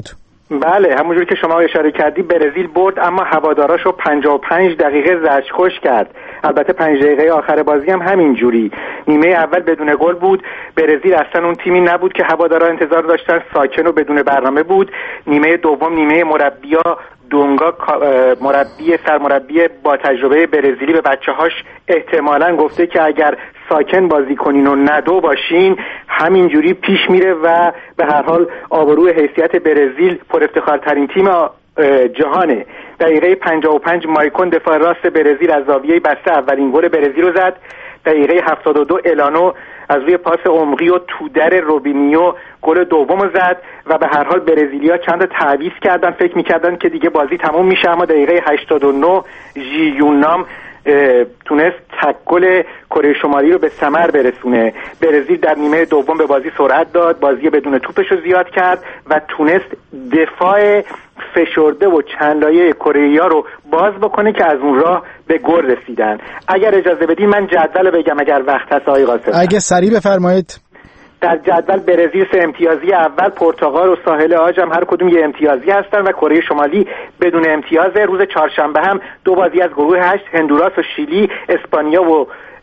بله، همونجوری که شما اشاره کردی برزیل برد، اما هواداراشو پنجاه و پنج دقیقه زجرکش کرد. البته پنج دقیقه آخر بازی هم همین جوری. نیمه اول بدون گل بود. برزیل اصلا اون تیمی نبود که هوادارا انتظار داشتن، ساکن و بدون برنامه بود. نیمه دوم نیمه مربیا دونگا مربی سرمربی با تجربه برزیلی به بچه‌هاش احتمالاً گفته که اگر ساکن بازی کنین و ندو باشین همینجوری پیش میره و به هر حال آبروی حیثیت برزیل پر افتخارترین تیم جهانه. دقیقه پنجاه و پنج مایکون دفاع راست برزیل از زاویه بسته اولین گل برزیل رو زد. دقیقه هفتاد و دو الانو از روی پاس عمقی و تو در روبینیو گل دوم رو زد و به هر حال برزیلیا چند تا تعویض کردن، فکر می‌کردن که دیگه بازی تموم میشه، اما دقیقه هشتاد و نه ژی یونام تونست تک گل کره شمالی رو به ثمر برسونه. برزیل در نیمه دوم به بازی سرعت داد، بازی بدون توپش رو زیاد کرد و تونست دفاع فشرده و چند لایه کره‌ای‌ها رو باز بکنه که از اون راه به گل رسیدن. اگر اجازه بدین من جدول رو بگم اگر وقت هست آقای قاسم. اگه سریع بفرمایید. در جدول برزیل سه امتیازی اول، پرتغال و ساحل عاج هم هر کدوم یه امتیازی هستن و کره شمالی بدون امتیاز. روز چهارشنبه هم دو بازی از گروه هشت، هندوراس و شیلی، اسپانیا و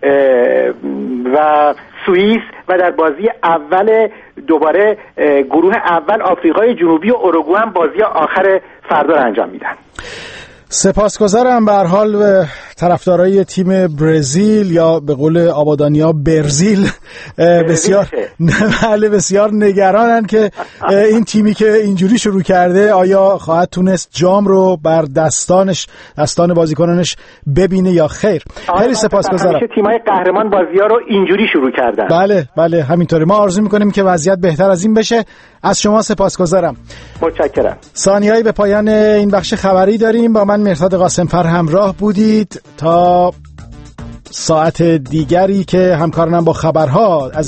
و سوئیس و در بازی اول دوباره گروه اول آفریقای جنوبی و اوروگوئه هم بازی آخر فردا رو انجام میدن. سپاسگزارم به هر حال طرفدارای تیم برزیل یا به قول آبادانیا برزیل بسیار بله بسیار نگرانن که این تیمی که اینجوری شروع کرده آیا خواهد تونست جام رو بر دستانش دستان بازیکنانش ببینه یا خیر. خیلی سپاسگزارم. همیشه تیمای قهرمان بازی‌ها رو اینجوری شروع کردن. بله بله همینطوره. ما آرزو می‌کنیم که وضعیت بهتر از این بشه. از شما سپاسگزارم. متشکرم. ثانیه‌ای به پایان این بخش خبری داریم. با من مهرداد قاسمفر همراه بودید تا ساعت دیگری که همکارانم با خبرها از